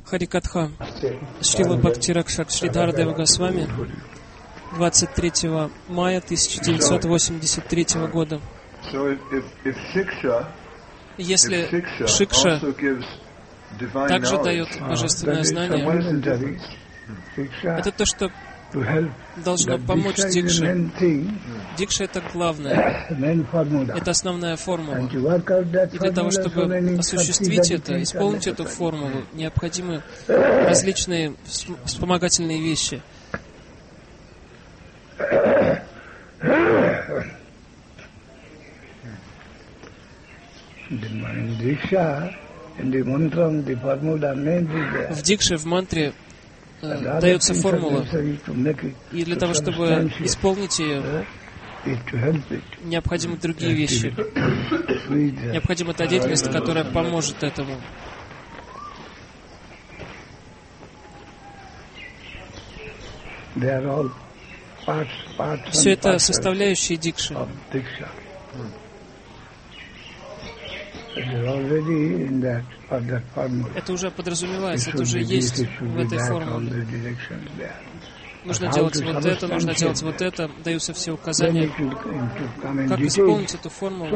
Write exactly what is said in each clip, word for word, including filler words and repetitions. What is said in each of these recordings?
Харикатха Шрила Бхактиракшак Шридхардева Госвами двадцать третьего мая тысяча девятьсот восемьдесят третьего года. Если Шикша также дает божественное знание, это то, что должно помочь Дикше. Дикша — это главное, это основная формула. И для того, чтобы осуществить это, исполнить эту формулу, необходимы различные вспомогательные вещи. В Дикше, в мантре э, дается формула, и для того, чтобы исполнить ее, необходимы другие вещи. Необходима та деятельность, которая поможет этому. Все это составляющие Дикши. Это уже подразумевается, это уже есть в этой формуле. Нужно делать вот это, нужно делать вот это, даются все указания. Как исполнить эту формулу?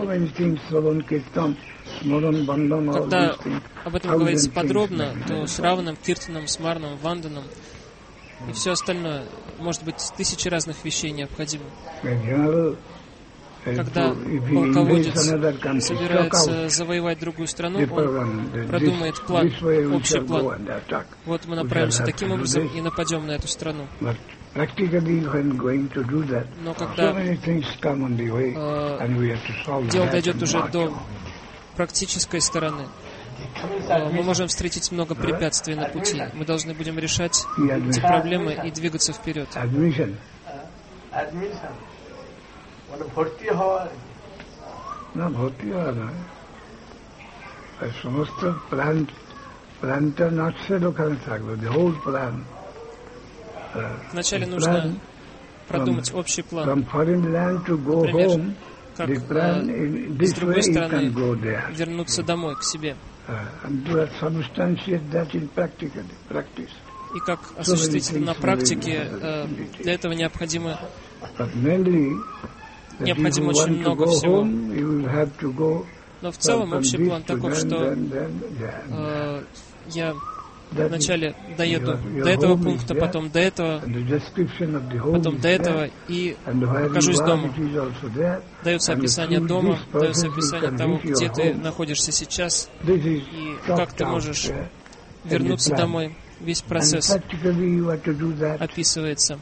Когда об этом говорится подробно, то с Раваном, Киртаном, Смарном, Ванданом и все остальное, может быть, тысячи разных вещей необходимо. Когда полководец собирается завоевать другую страну, он продумает план, общий план. Вот мы направимся таким образом и нападем на эту страну. Но когда э, дело дойдет уже до практической стороны, э, мы можем встретить много препятствий на пути. Мы должны будем решать эти проблемы и двигаться вперед. মানে ভর্তি হওয়া না ভর্তি হওয়া না সমস্ত প্ল্যান প্ল্যানটা নটসের ওখানে থাকবে the whole plan. Вначале нужно продумать общий план. From foreign land to go home, как the plan in this с другой way you стороны can go there. вернуться домой к себе. And to substantiate that in practical practice. И как осуществить это на практике, для этого необходимо Необходимо очень много всего. Но в целом общий план таков, что э, я вначале доеду до этого пункта, потом до этого, потом до этого и окажусь дома. Дается описание дома, дается описание того, где ты находишься сейчас и как ты можешь вернуться домой. Весь процесс описывается.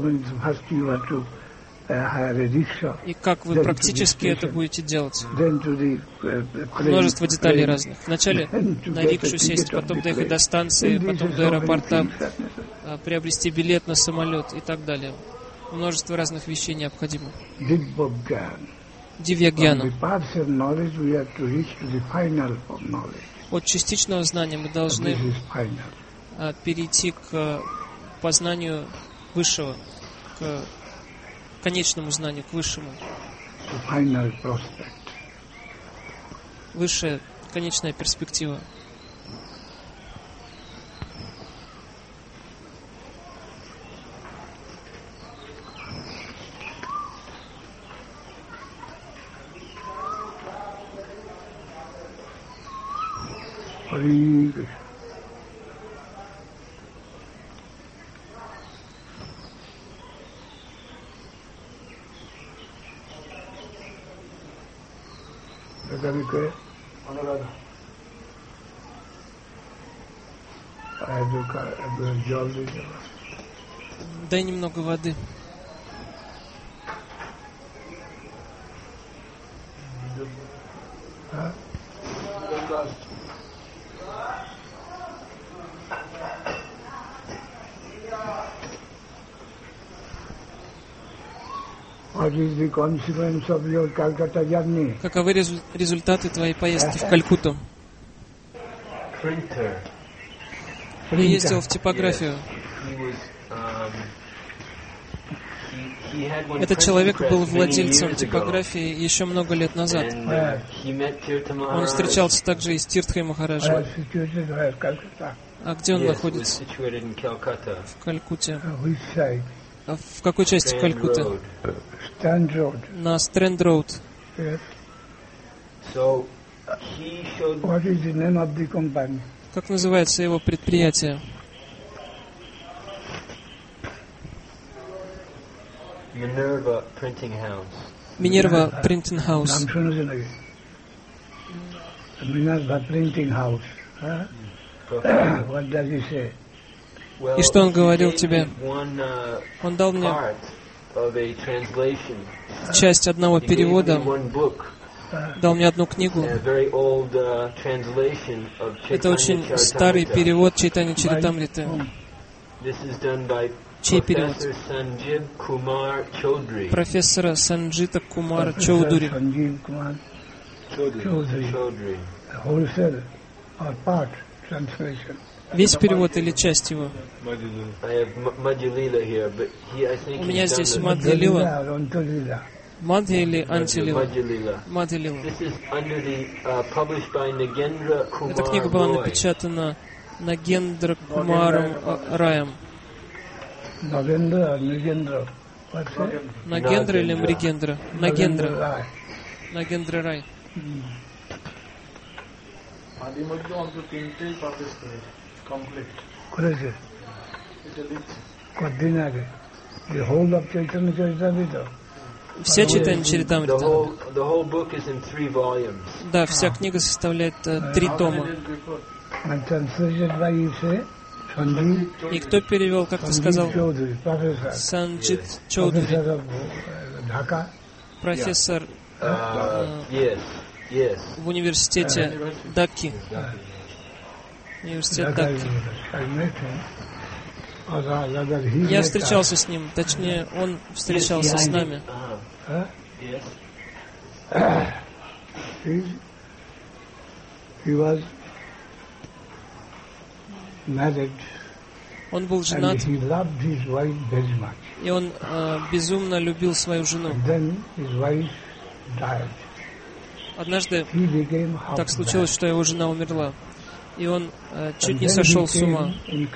И как вы практически это будете делать. Множество деталей разных. Вначале на рикшу сесть, потом доехать до станции, потом до аэропорта, приобрести билет на самолет и так далее. Множество разных вещей необходимо. Дивьягьяна. От частичного знания мы должны перейти к познанию высшего, к конечному знанию, к высшему. Высшая, конечная перспектива. Дай немного воды. Каковы результаты твоей поездки в Калькутту? Я ездил в типографию. Этот человек был владельцем типографии еще много лет назад. Он встречался также и с Тиртхой Махараджем. А где он находится? В Калькутте. А в какой части Калькутты? На Стрэнд-роуд. Как называется его предприятие? Minerva Printing House. Minerva Printing House. Minerva Printing House. Huh? What does he say? И что он говорил тебе? Он дал мне часть одного перевода, дал мне одну книгу. Это очень старый перевод Чайтанья Чаритамриты. Чей перевод? Профессора Санджита Кумара Чоудури. Весь перевод или часть его? У меня здесь Мадхья Лила. Мадхья или Антилила? Мадхья Лила. Эта книга была напечатана Нагендра Кумаром Раем. Нагендра или Мригендра? Нагендра. Нагендра Рай. Вся Чайтанья Чаритамрита. Да, вся книга составляет uh, три тома. И кто перевел, как ты сказал? Санджит Чоудури, профессор э, в университете Дакки. Университет Дакки. Я встречался с ним, точнее, он встречался с нами. Он был женат, и он э, безумно любил свою жену. Однажды так случилось, что его жена умерла, и он э, чуть не сошел с ума. И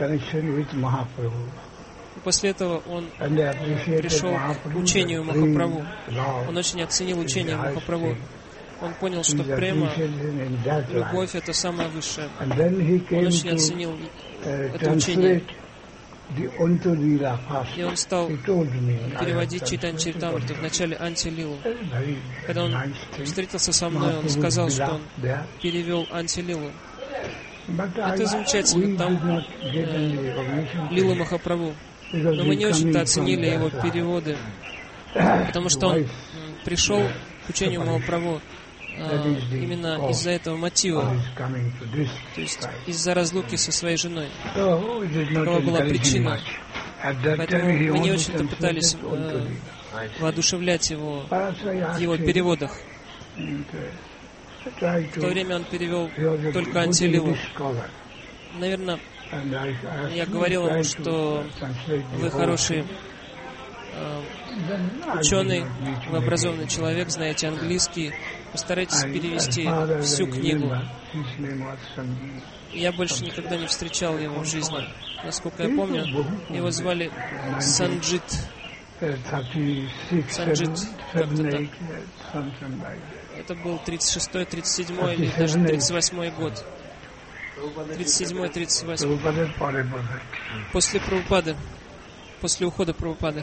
после этого он пришел к учению Махапрабху. Он очень оценил учение Махапрабху. Он понял, что према, любовь — это самое высшее. Он очень оценил это учение. И он стал переводить Чайтанья Чаритамриту, вначале Антилилу. Когда он встретился со мной, он сказал, что он перевел Антилилу. Это замечательно, там э, Лила Махапрабху. Но мы не очень-то оценили его переводы, потому что он пришел к учению Махапрабху э, именно из-за этого мотива, то есть из-за разлуки со своей женой. Какова была причина. Поэтому мы не очень-то пытались э, воодушевлять его в его переводах. В то время он перевел только Антилилу. Наверное, я говорил ему, что вы хороший э, ученый, вы образованный человек, знаете английский, постарайтесь перевести всю книгу. Я больше никогда не встречал его в жизни. Насколько я помню, его звали Санджит. Санджит, как-то так. Это был тридцать шестой, тридцать седьмой или даже тридцать восьмой год. тридцать седьмой, тридцать восьмой. После Прабхупады. После ухода Прабхупады.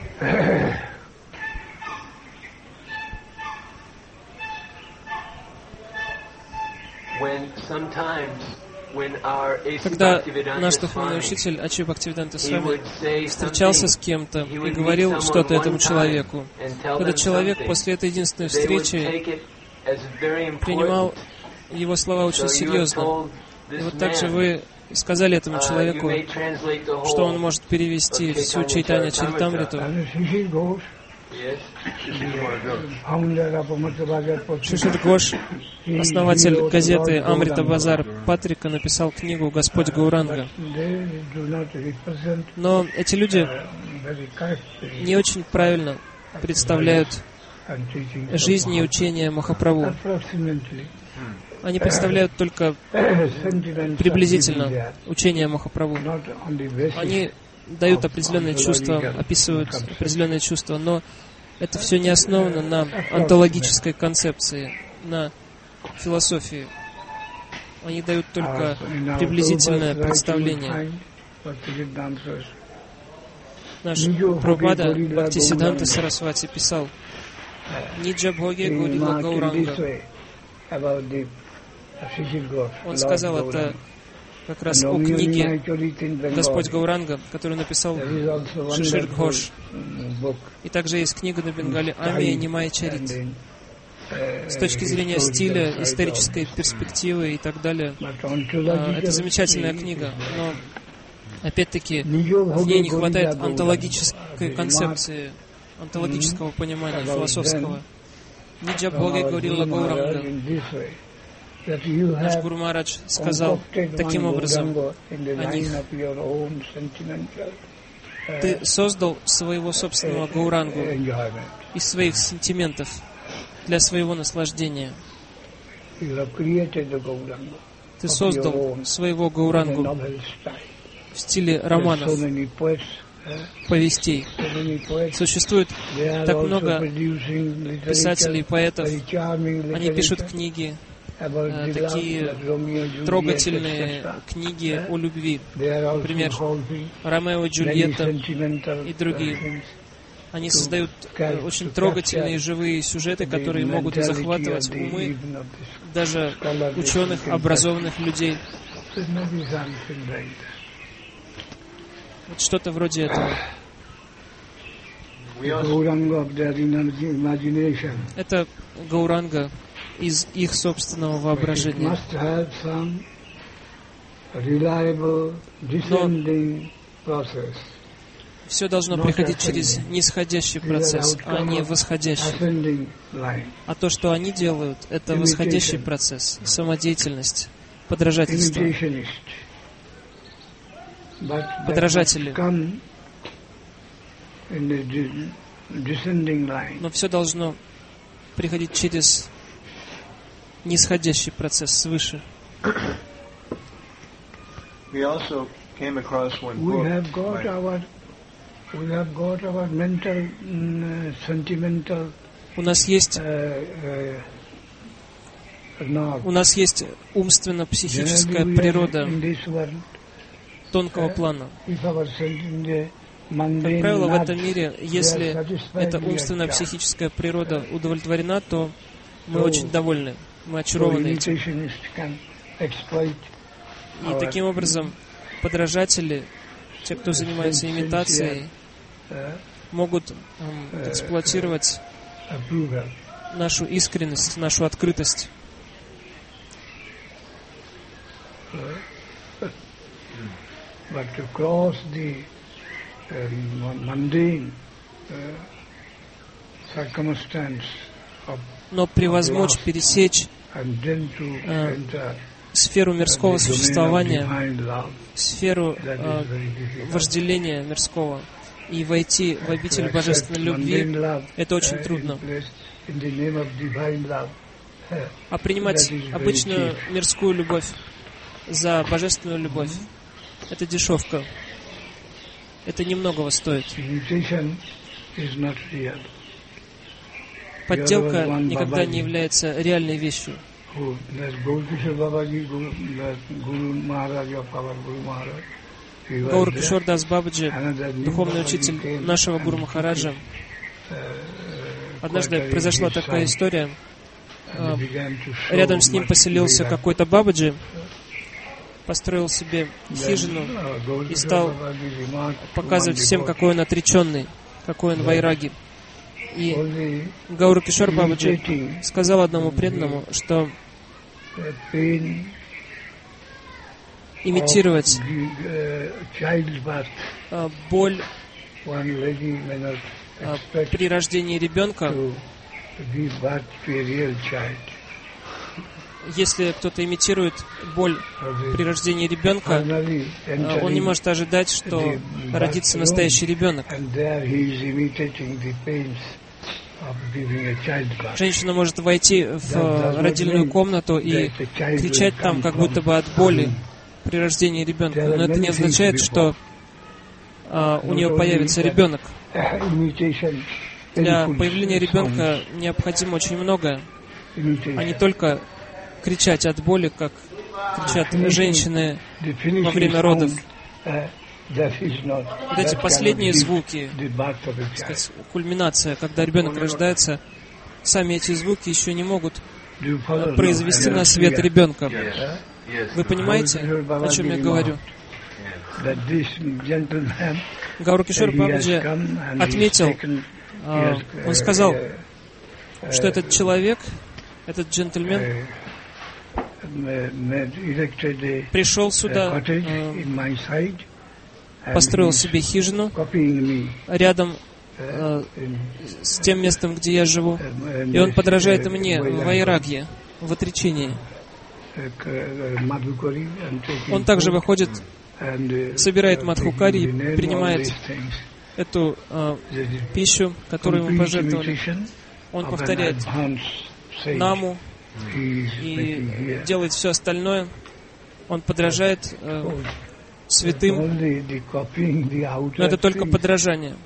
Когда наш духовный учитель Ачи Бхактивиданта Свами встречался с кем-то и говорил что-то этому человеку, этот человек после этой единственной встречи принимал его слова очень серьезно. И вот также вы сказали этому человеку, что он может перевести всю Чайтанья Чаритамриту. Шишир Гош, основатель газеты Амрита Базар Патрика, написал книгу «Господь Гауранга». Но эти люди не очень правильно представляют жизнь и учение Махапрабху. Они представляют только приблизительно учение Махапрабху. Они дают определенные чувства, описывают определенные чувства, но это все не основано на онтологической концепции, на философии. Они дают только приблизительное представление. Наш Прабхупада Бхактисиддханта Сарасвати писал: «Ниджа Бхоге Гурила Гауранга». Он сказал это как раз о книге «Господь Гауранга», которую написал Шишир Гhosh. И также есть книга на Бенгале «Амия Нимай Чарит». С точки зрения стиля, исторической перспективы и так далее, это замечательная книга, но опять-таки в ней не хватает онтологической концепции, онтологического понимания, философского. Ниджа Бхоге Гурила Гауранга. Наш Гуру Махарадж сказал таким образом о них: ты создал своего собственного Гаурангу из своих сентиментов для своего наслаждения. Ты создал своего Гаурангу в стиле романов, повестей. Существует так много писателей, поэтов. Они пишут книги, такие трогательные книги о любви. Например, Ромео и Джульетта и другие. Они создают очень трогательные живые сюжеты, которые могут захватывать умы даже ученых, образованных людей. Вот что-то вроде этого. Это Гауранга из их собственного воображения. Но все должно приходить через нисходящий процесс, а не восходящий. А то, что они делают, это восходящий процесс, самодеятельность, подражательство. Подражатели. Но все должно приходить через нисходящий процесс свыше. We also came across one We book have got by- our we have got our mental, mm, sentimental У нас есть, uh, uh, nerve. у нас есть умственно-психическая Generally, we are природа in this world, тонкого плана. if our senti- Как mundane правило, в nerves, этом мире, they are если satisfied, эта we are умственно-психическая природа удовлетворена, то мы So, очень довольны, мы So очарованы этим. imitationist can exploit И our, таким образом подражатели, те, кто занимается имитацией, uh, могут эм, эксплуатировать approval. нашу искренность, нашу открытость. But to cross the um, mundane uh, circumstance of Но превозмочь, пересечь and then to э, enter сферу мирского the domain of существования, divine love, сферу that э, is very difficult. вожделения мирского и войти в обитель To божественной accept любви, mundane love, это очень uh, трудно. in place- in the name of divine love, uh, А принимать that is very обычную cheap. мирскую любовь за божественную любовь — это дешевка. Это немногого стоит. Imitation is not real. Подделка никогда не является реальной вещью. Who, that's Gaurkishore Babaji, Guru, that Guru Maharaj of our Guru Maharaj. He was Гаур there. Кишор Дас Бабаджи, Another new духовный Babaji учитель came нашего and Гуру he Махараджа. uh, Однажды quartered произошла his такая son, история. and А, he began to show Рядом с ним much поселился Veda. какой-то Бабаджи, построил себе Then, хижину uh, Gaurkishore и стал Babaji remarked to показывать one всем, devotee, какой он отреченный, какой он вайраги. И only Гауру Кишор Бабаджи imitating сказал одному преданному, что the pain имитировать of the, uh, childbirth а, боль при рождении ребенка, если кто-то имитирует боль при рождении ребенка, он не может ожидать, что родится настоящий ребенок. Женщина может войти в родильную комнату и кричать там, как будто бы от боли при рождении ребенка. Но это не означает, что а, у нее появится ребенок. Для появления ребенка необходимо очень многое, а не только кричать от боли, как кричат женщины во время родов. Вот эти последние звуки, так сказать, кульминация, когда ребенок рождается, сами эти звуки еще не могут произвести на свет ребенка. Вы понимаете, о чем я говорю? Гауракишор Бабаджи отметил, он сказал, что этот человек, этот джентльмен, пришел сюда, построил себе хижину рядом э, с тем местом, где я живу, и он подражает мне в вайрагье, в отречении. Он также выходит, собирает мадхукари и принимает эту э, пищу, которую ему пожертвовали. Он повторяет наму и делает все остальное. Он подражает э, святым, но это только подражание.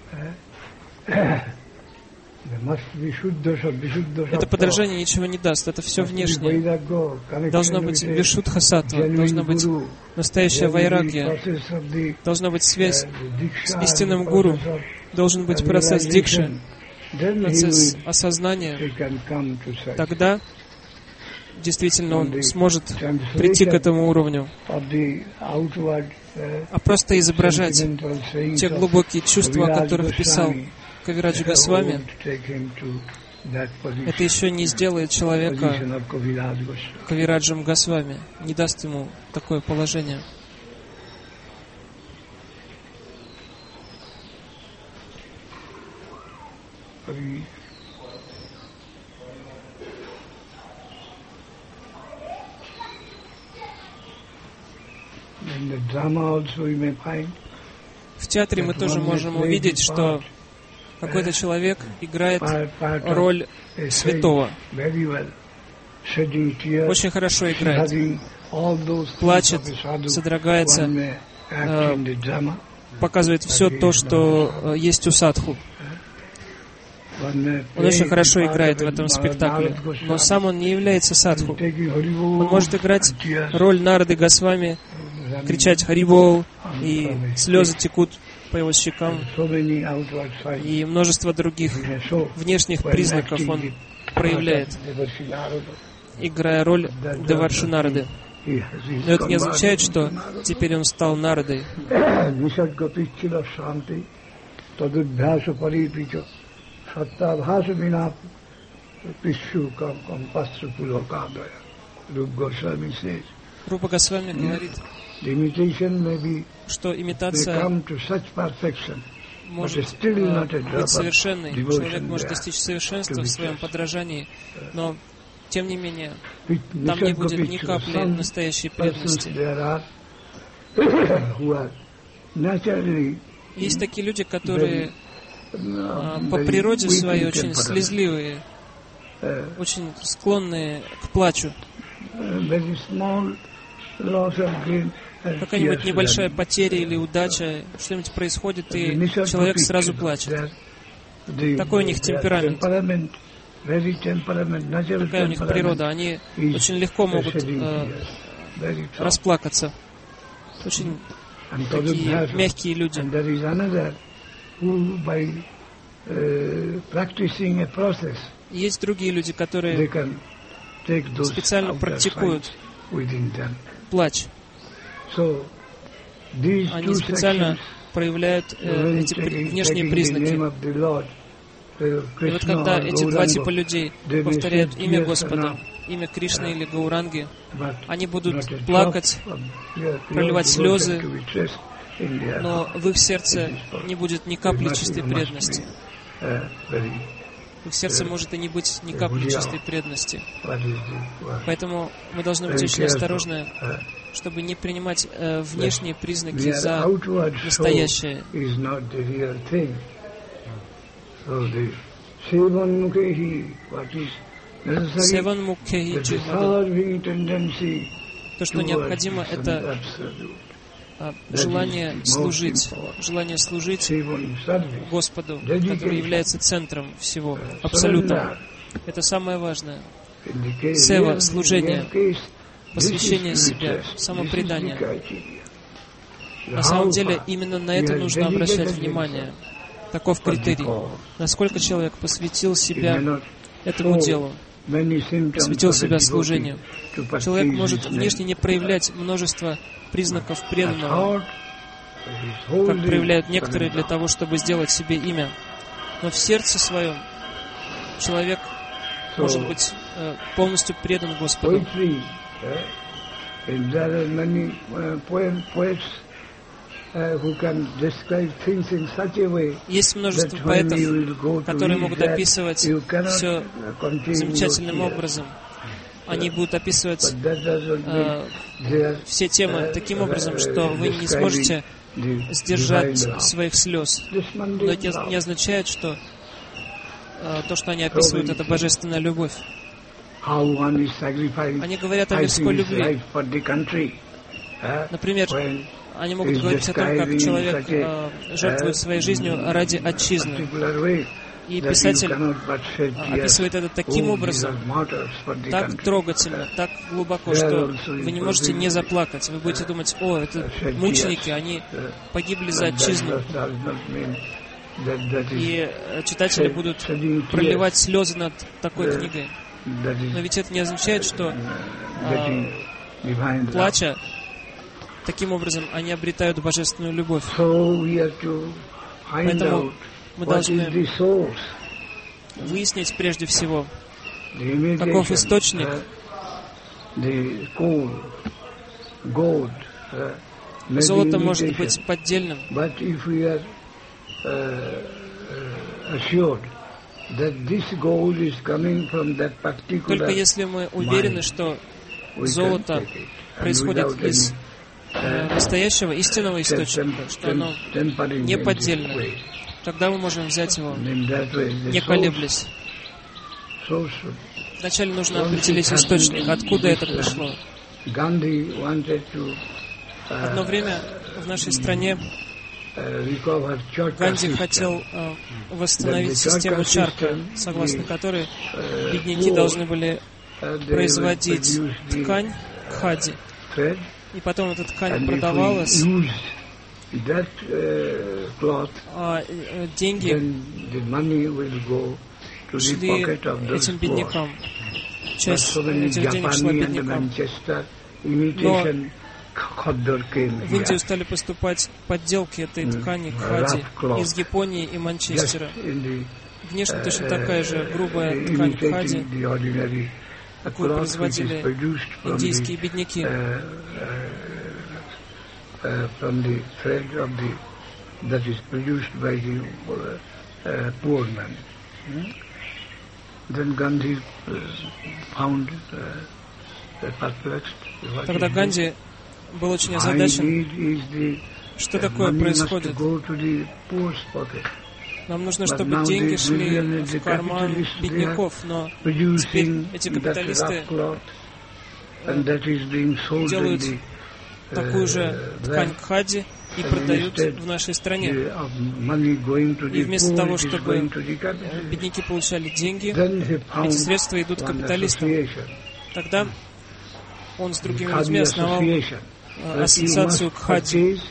Это подражание ничего не даст, это все внешнее. Должна быть вишудха саттва, должна быть настоящая вайрагья, должна быть связь с истинным гуру, должен быть процесс дикши, процесс осознания. Тогда действительно он сможет прийти к этому уровню. А просто изображать те глубокие чувства, о которых писал Кавираджа Госвами, это еще не сделает человека Кавираджем Госвами, не даст ему такое положение. В театре мы тоже можем увидеть, что какой-то человек играет роль святого. Очень хорошо играет. Плачет, содрогается, э, показывает все то, что есть у садху. Он очень хорошо играет в этом спектакле, но сам он не является садху. Он может играть роль Нарды Госвами, кричать «Харибол», и слезы текут по его щекам, и множество других внешних признаков он проявляет, играя роль Деварши Нарды. Но это не означает, что теперь он стал Нардой. Рупа Госвами говорит, что имитация может быть совершенной. Человек может достичь совершенства в своем подражании, но, тем не менее, там не будет ни капли настоящей преданности. Есть такие люди, которые по природе своей очень слезливые, очень склонные к плачу. Какая-нибудь небольшая потеря или удача, что-нибудь происходит, и человек сразу плачет. Такой у них темперамент. Такая у них природа. Они очень легко могут э, расплакаться. Очень такие мягкие люди. Есть другие люди, которые специально практикуют плач. Они специально проявляют э, эти внешние признаки. И вот когда эти два типа людей повторяют имя Господа, имя Кришны или Гауранги, они будут плакать, проливать слезы, но в их сердце не будет ни капли чистой преданности. В их сердце может и не быть ни капли чистой преданности. Поэтому мы должны быть очень осторожны, чтобы не принимать э, внешние признаки за настоящее. Севан мукхехи дживаду. То, что необходимо, это а, желание служить, желание служить Господу, который является центром всего, абсолютно. Это самое важное. Сева, служение, посвящение себя, самопредание. На самом деле, именно на это нужно обращать внимание. Таков критерий. Насколько человек посвятил себя этому делу, посвятил себя служению. Человек может внешне не проявлять множество признаков преданного, как проявляют некоторые для того, чтобы сделать себе имя. Но в сердце своем человек может быть э, полностью предан Господу. Есть множество поэтов, которые могут описывать все замечательным образом. Они будут описывать э, все темы таким образом, что вы не сможете сдержать своих слез. Но это не означает, что э, то, что они описывают, это божественная любовь. Они говорят о мирской любви. Например, они могут говорить о том, как человек э, жертвует своей жизнью ради отчизны. И писатель описывает это таким образом, так трогательно, так глубоко, что вы не можете не заплакать. Вы будете думать: о, это мученики, они погибли за отчизну. И читатели будут проливать слезы над такой книгой. Но ведь это не означает, что э, плача, таким образом они обретают божественную любовь. Поэтому мы должны выяснить прежде всего, каков источник, золото может быть поддельным, только если мы уверены, что золото происходит из э, настоящего, истинного источника, что оно не поддельное, тогда мы можем взять его, не колеблясь. Вначале нужно определить источник, откуда это пришло. Одно время в нашей стране Ганди хотел э, восстановить систему чарка, согласно которой бедняки должны были производить ткань кхади. И потом эта ткань продавалась, а деньги шли этим беднякам. Часть этих денег шла беднякам. Но в Индию стали поступать подделки этой ткани кхади из Японии и Манчестера. Внешне точно такая же грубая ткань кхади, какую производили индийские бедняки. Тогда Ганди был очень озадачен, что такое происходит. Нам нужно, чтобы деньги шли в карман бедняков, но теперь эти капиталисты делают такую же ткань кхади и продают в нашей стране. И вместо того, чтобы бедняки получали деньги, эти средства идут капиталистам. Тогда он с другими людьми основал ассоциацию кхади.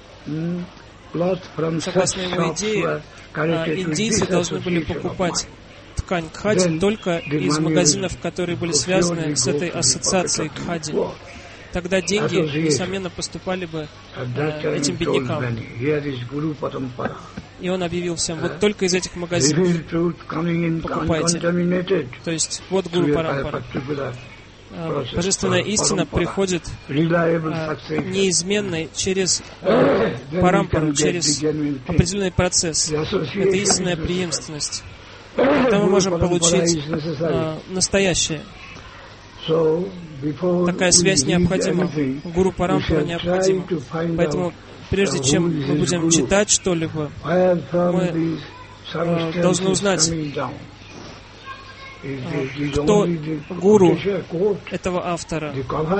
Согласно его идее, индийцы должны были покупать ткань кхади только из магазинов, которые были связаны с этой ассоциацией кхади. Тогда деньги, несомненно, поступали бы э, этим беднякам. И он объявил всем: вот только из этих магазинов покупайте. То есть, вот Гуру Парампара. божественная истина приходит неизменной через парампару, через определенный процесс. Это истинная преемственность. Тогда мы можем получить настоящее. Такая связь необходима. Гуру парампара необходима. Поэтому прежде чем мы будем читать что-либо, мы должны узнать, кто гуру этого автора,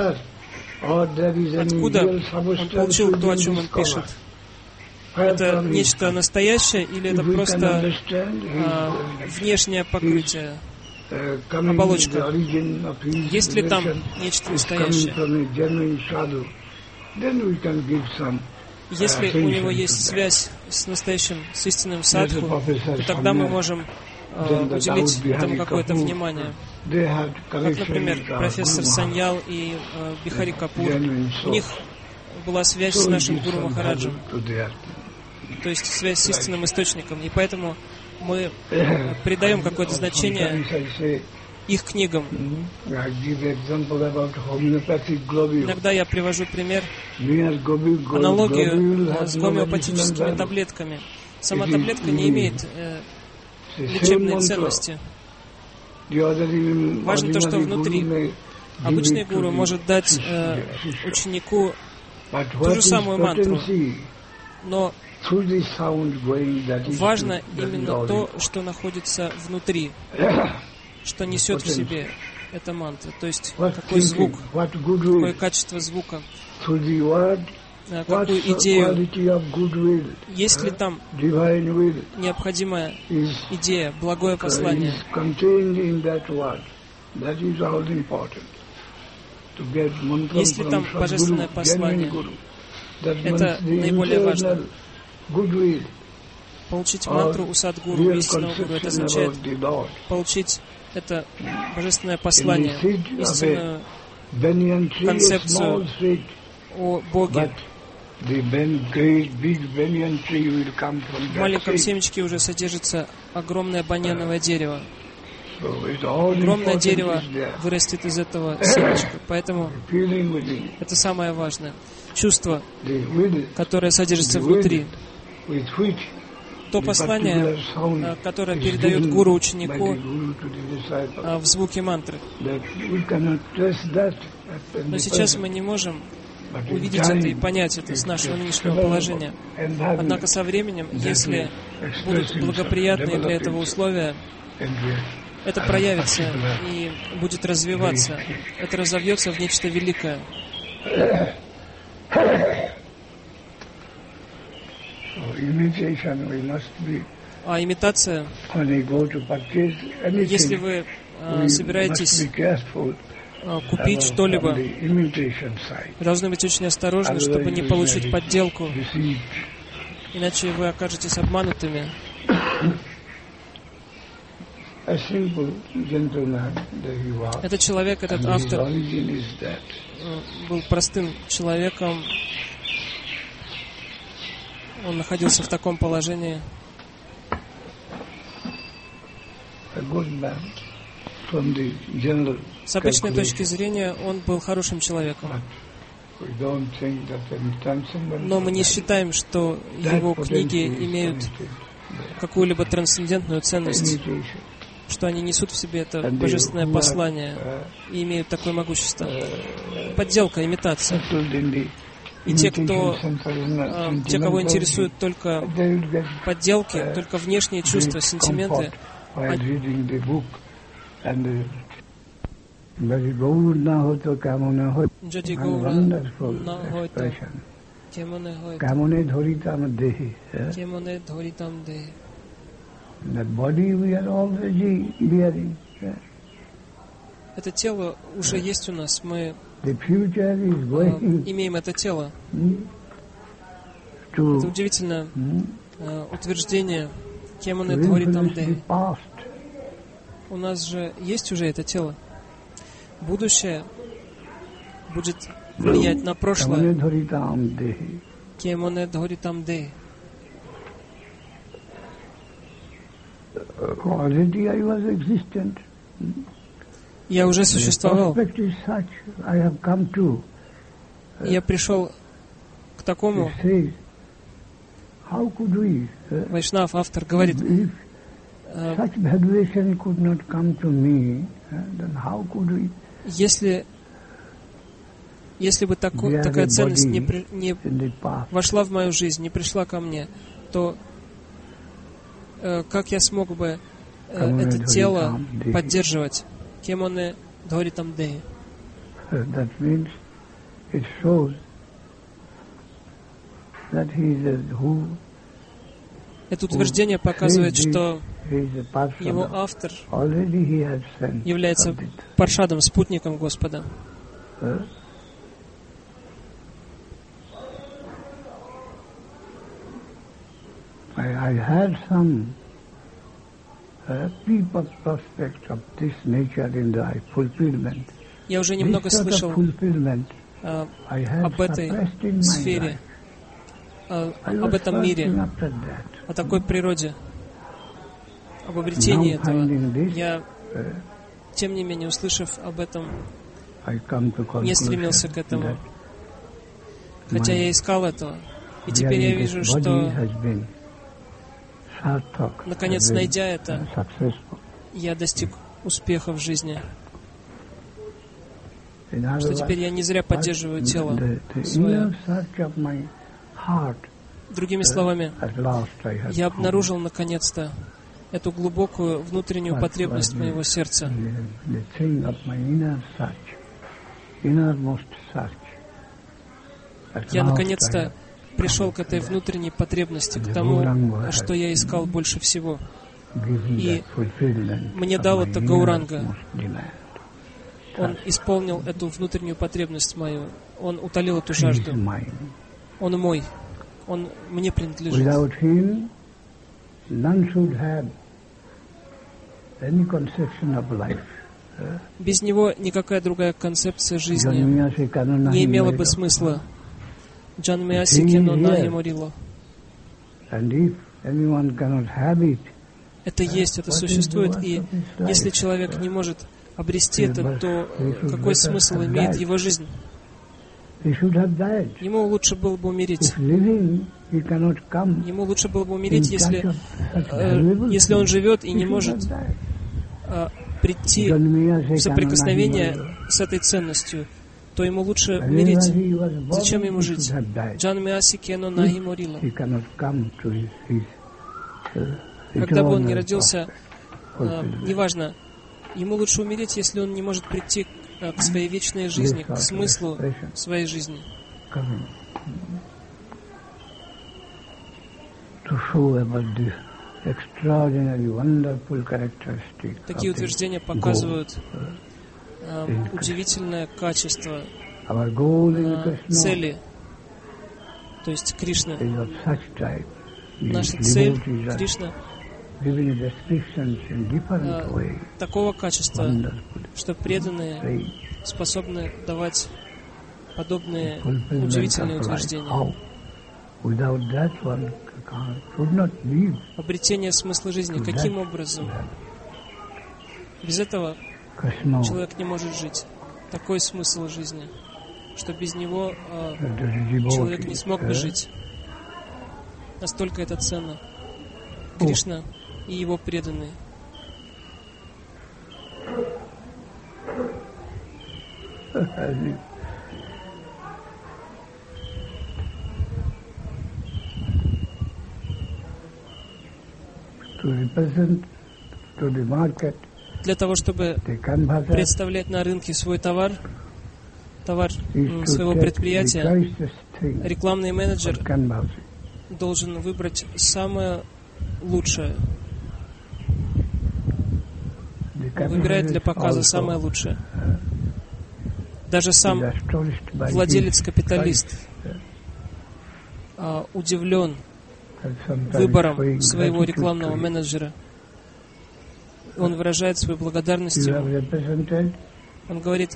откуда он получил то, о чем он пишет. Это нечто настоящее или это просто а, внешнее покрытие, оболочка? Есть ли там нечто настоящее? Если у него есть связь с настоящим, с истинным садху, то тогда мы можем uh, уделить этому какое-то внимание. Как, например, профессор Саньял и uh, Бихари Капур. У них была связь с нашим Гуру Махараджем, то есть связь с истинным источником. И поэтому мы придаем какое-то значение их книгам. Иногда я привожу пример, аналогию с гомеопатическими таблетками. Сама таблетка не имеет э, лечебной ценности. Важно то, что внутри. Обычный гуру может дать э, ученику ту же самую мантру, но важно именно то, что находится внутри, что несет в себе эта мантра, то есть какой звук, какое качество звука, какую идею, есть ли там необходимая идея, благое послание. Есть ли там божественное послание, это наиболее важно. Получить мантру у садгуру, истинного гуру, это означает получить это божественное послание, истинную концепцию о Боге. В маленьком семечке уже содержится огромное баньяновое дерево. Огромное дерево вырастет из этого семечка. Поэтому это самое важное. Чувство, которое содержится внутри. То послание, которое передает гуру ученику в звуке мантры. Но сейчас мы не можем увидеть это и понять это с нашего нынешнего положения. Однако со временем, если будут благоприятные для этого условия, это проявится и будет развиваться. Это разовьется в нечто великое. А имитация, если вы а, собираетесь а, купить что-либо, вы должны быть очень осторожны, чтобы не получить подделку, иначе вы окажетесь обманутыми. Этот человек, этот автор, был простым человеком. Он находился в таком положении. С обычной точки зрения он был хорошим человеком. Но мы не считаем, что его книги имеют какую-либо трансцендентную ценность, что они несут в себе это божественное послание и имеют такое могущество. Подделка, имитация. И те, кто, э, те, кого интересуют только подделки, только внешние чувства, сентименты, это тело уже есть у нас, мы Uh, имеем это тело. Это удивительное uh, утверждение. Кемане Дхоритамде. У нас же есть уже это тело. Будущее будет влиять на прошлое. Кемане Дхоритамде. Я уже существовал. Я пришел к такому. Вайшнав, автор, говорит, если, если бы тако, такая ценность не, при, не вошла в мою жизнь, не пришла ко мне, то э, как я смог бы э, это тело поддерживать? Кем он и говорит там Деи? Это утверждение показывает, что его автор является паршадом, спутником Господа. I had some uh, people prospect of this nature in the fulfillment. Я уже немного слышал uh, об этой сфере, uh, об этом мире, о такой природе, об обретении этого. Я, тем не менее, услышав об этом, не стремился к этому, хотя я искал этого. И теперь я вижу, что, наконец, найдя это, я достиг успеха в жизни. Что теперь я не зря поддерживаю тело свое. Другими словами, я обнаружил, наконец-то, эту глубокую внутреннюю потребность моего сердца. Я, наконец-то, пришел к этой внутренней потребности, к тому, что я искал больше всего. И мне дал это Гауранга. Он исполнил эту внутреннюю потребность мою. Он утолил эту жажду. Он мой. Он мне принадлежит. Без него никакая другая концепция жизни не имела бы смысла. Джанмяси кено наи морило. Это есть, это существует, и если человек не может обрести это, то какой смысл имеет его жизнь? Ему лучше было бы умереть. Ему лучше было бы умереть, если, э, если он живет и не может э, прийти в соприкосновение с этой ценностью, то ему лучше умереть. Зачем ему жить? Джанмяси кено наи морило. Когда бы он не родился, э, неважно, ему лучше умереть, если он не может прийти к своей вечной жизни, к смыслу своей жизни. Такие утверждения показывают э, удивительное качество э, цели, то есть Кришны. Наша цель, Кришна, э, такого качества, что преданные способны давать подобные удивительные утверждения. Обретение смысла жизни. Каким образом? Без этого человек не может жить. Такой смысл жизни, что без него э, человек не смог бы жить. Настолько это ценно. Кришна и его преданные. Для того, чтобы представлять на рынке свой товар, товар своего предприятия, рекламный менеджер должен выбрать самое лучшее. Он выбирает для показа самое лучшее. Даже сам владелец-капиталист а, удивлен выбором своего рекламного менеджера. Он выражает свою благодарность ему. Он говорит: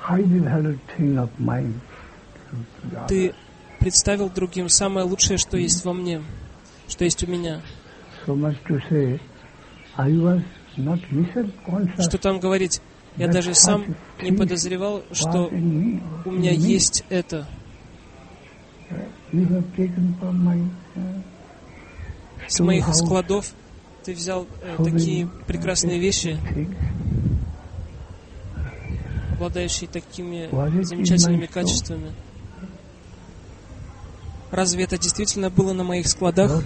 ты представил другим самое лучшее, что есть во мне, что есть у меня. Что там говорить? Я даже сам не подозревал, что у меня есть это. С моих складов ты взял э, такие прекрасные вещи, обладающие такими замечательными качествами. Разве это действительно было на моих складах?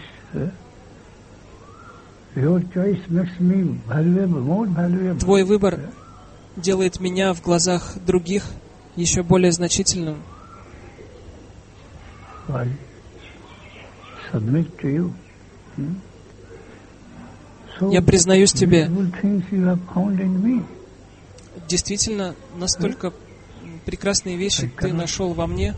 Твой выбор делает меня в глазах других еще более значительным. Я признаюсь тебе, действительно, настолько прекрасные вещи ты нашел во мне.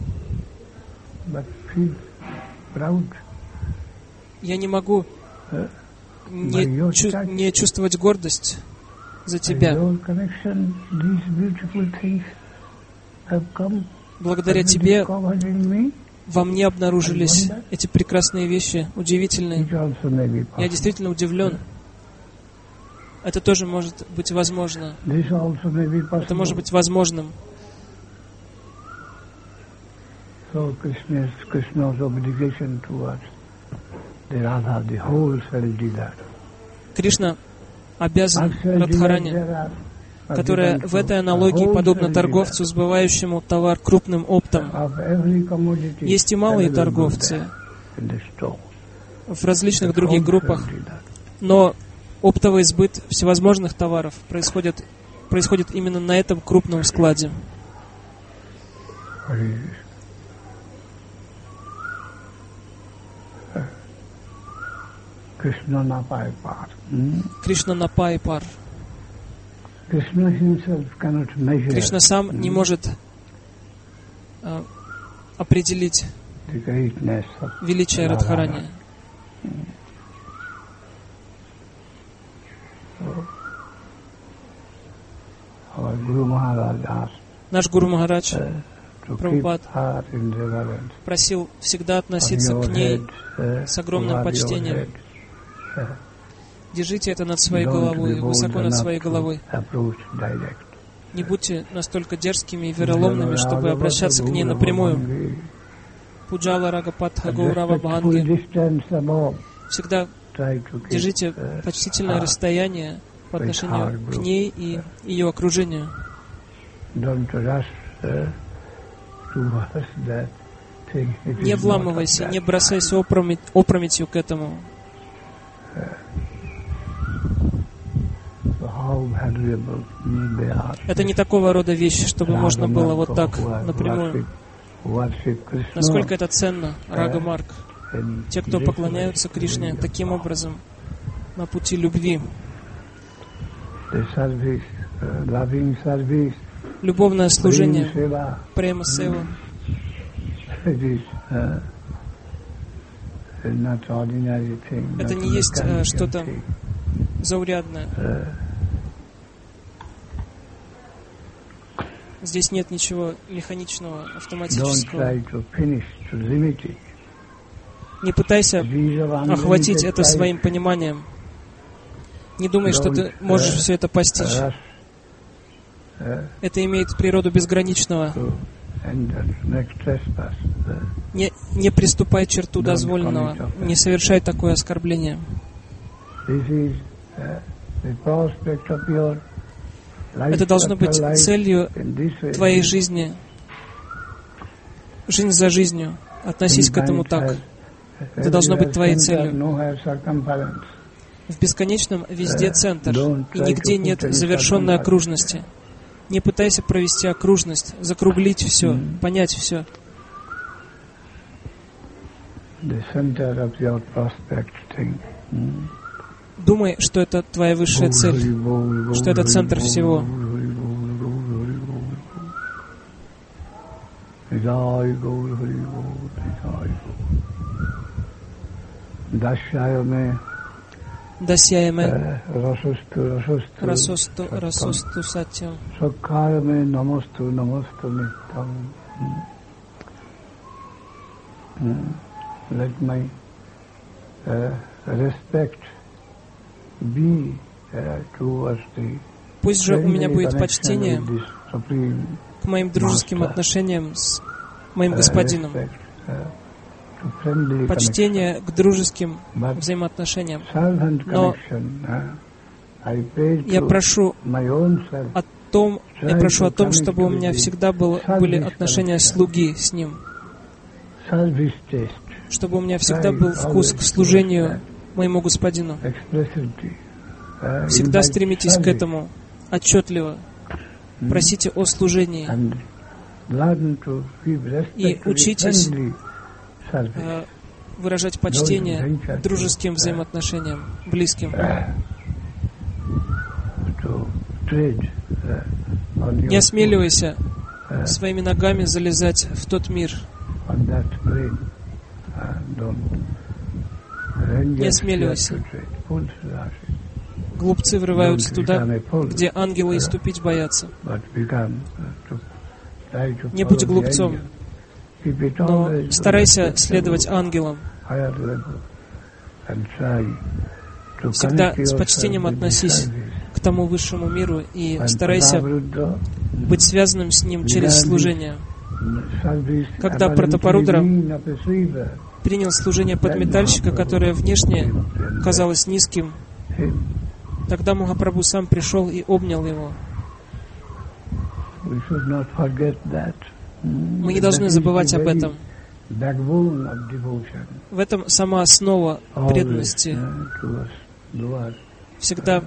Я не могу не, чу- не чувствовать гордость за тебя. Благодаря тебе во мне обнаружились эти прекрасные вещи, удивительные. Я действительно удивлен. Это тоже может быть возможно. Это может быть возможным. Кришна обязан Радхарани, которая в этой аналогии подобна торговцу, сбывающему товар крупным оптом. Есть и малые торговцы в различных других группах, но оптовый сбыт всевозможных товаров происходит, происходит именно на этом крупном складе. Krishna Napai Par. Кришна Напай Пар. Кришна сам не может э, определить величие Радхарани. Наш Гуру Махарадж Прабхупад просил всегда относиться к ней с огромным почтением. Держите это над своей головой, высоко над своей головой. Не будьте настолько дерзкими и вероломными, чтобы обращаться к ней напрямую. Пуджала Рагапатха Гаурава Бханги. Всегда держите почтительное расстояние по отношению к ней и ее окружению. Не вламывайся, не бросайся опрометь, опрометью к этому. Это не такого рода вещи, чтобы можно было вот так напрямую. Насколько это ценно, Рага Марг. Те, кто поклоняются Кришне таким образом, на пути любви. Любовное служение, према сева. Это не есть э, что-то заурядное. Здесь нет ничего механичного, автоматического. Не пытайся охватить это своим пониманием. Не думай, что ты можешь все это постичь. Это имеет природу безграничного. Не, не приступай к черту дозволенного. Не совершай такое оскорбление. Это должно быть целью твоей жизни. Жизнь за жизнью. Относись к этому так. Это должно быть твоей целью. В бесконечном везде центр, и нигде нет завершенной окружности. Не пытайся провести окружность, закруглить все, понять все. Думай, что это твоя высшая цель, что это центр всего. Дасьяяме расосту расосту сатьям. Сакхараме намасту намасту ниттам. Let my uh, respect be uh, towards the Пусть же у меня будет почтение к моим дружеским отношениям с моим господином, почтение к дружеским взаимоотношениям. Но я прошу о том, я прошу о том, чтобы у меня всегда был, были отношения слуги с ним, чтобы у меня всегда был вкус к служению моему господину. Всегда стремитесь к этому отчетливо. Просите о служении и учитесь э, выражать почтение дружеским взаимоотношениям, близким. Не осмеливайся своими ногами залезать в тот мир. Не осмеливайся. Глупцы врываются туда, где ангелы и ступить боятся. Не будь глупцом, но старайся следовать ангелам. Всегда с почтением относись к тому высшему миру и старайся быть связанным с ним через служение. Когда Пратапарудра принял служение подметальщика, которое внешне казалось низким, тогда Махапрабху сам пришел и обнял его. Мы не должны забывать об этом. В этом сама основа преданности. Всегда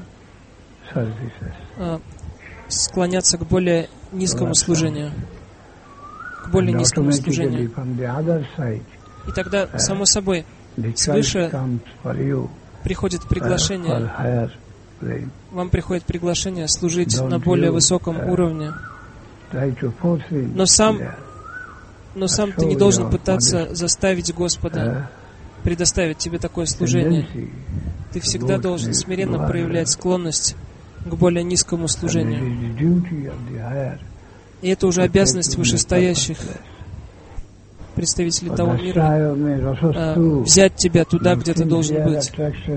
э, склоняться к более низкому служению. К более низкому служению. И тогда, само собой, свыше приходит приглашение. Вам приходит приглашение служить на более высоком уровне. Но сам, но сам ты не должен пытаться заставить Господа предоставить тебе такое служение. Ты всегда должен смиренно проявлять склонность к более низкому служению. И это уже обязанность вышестоящих представителей того мира, взять тебя туда, где ты должен быть.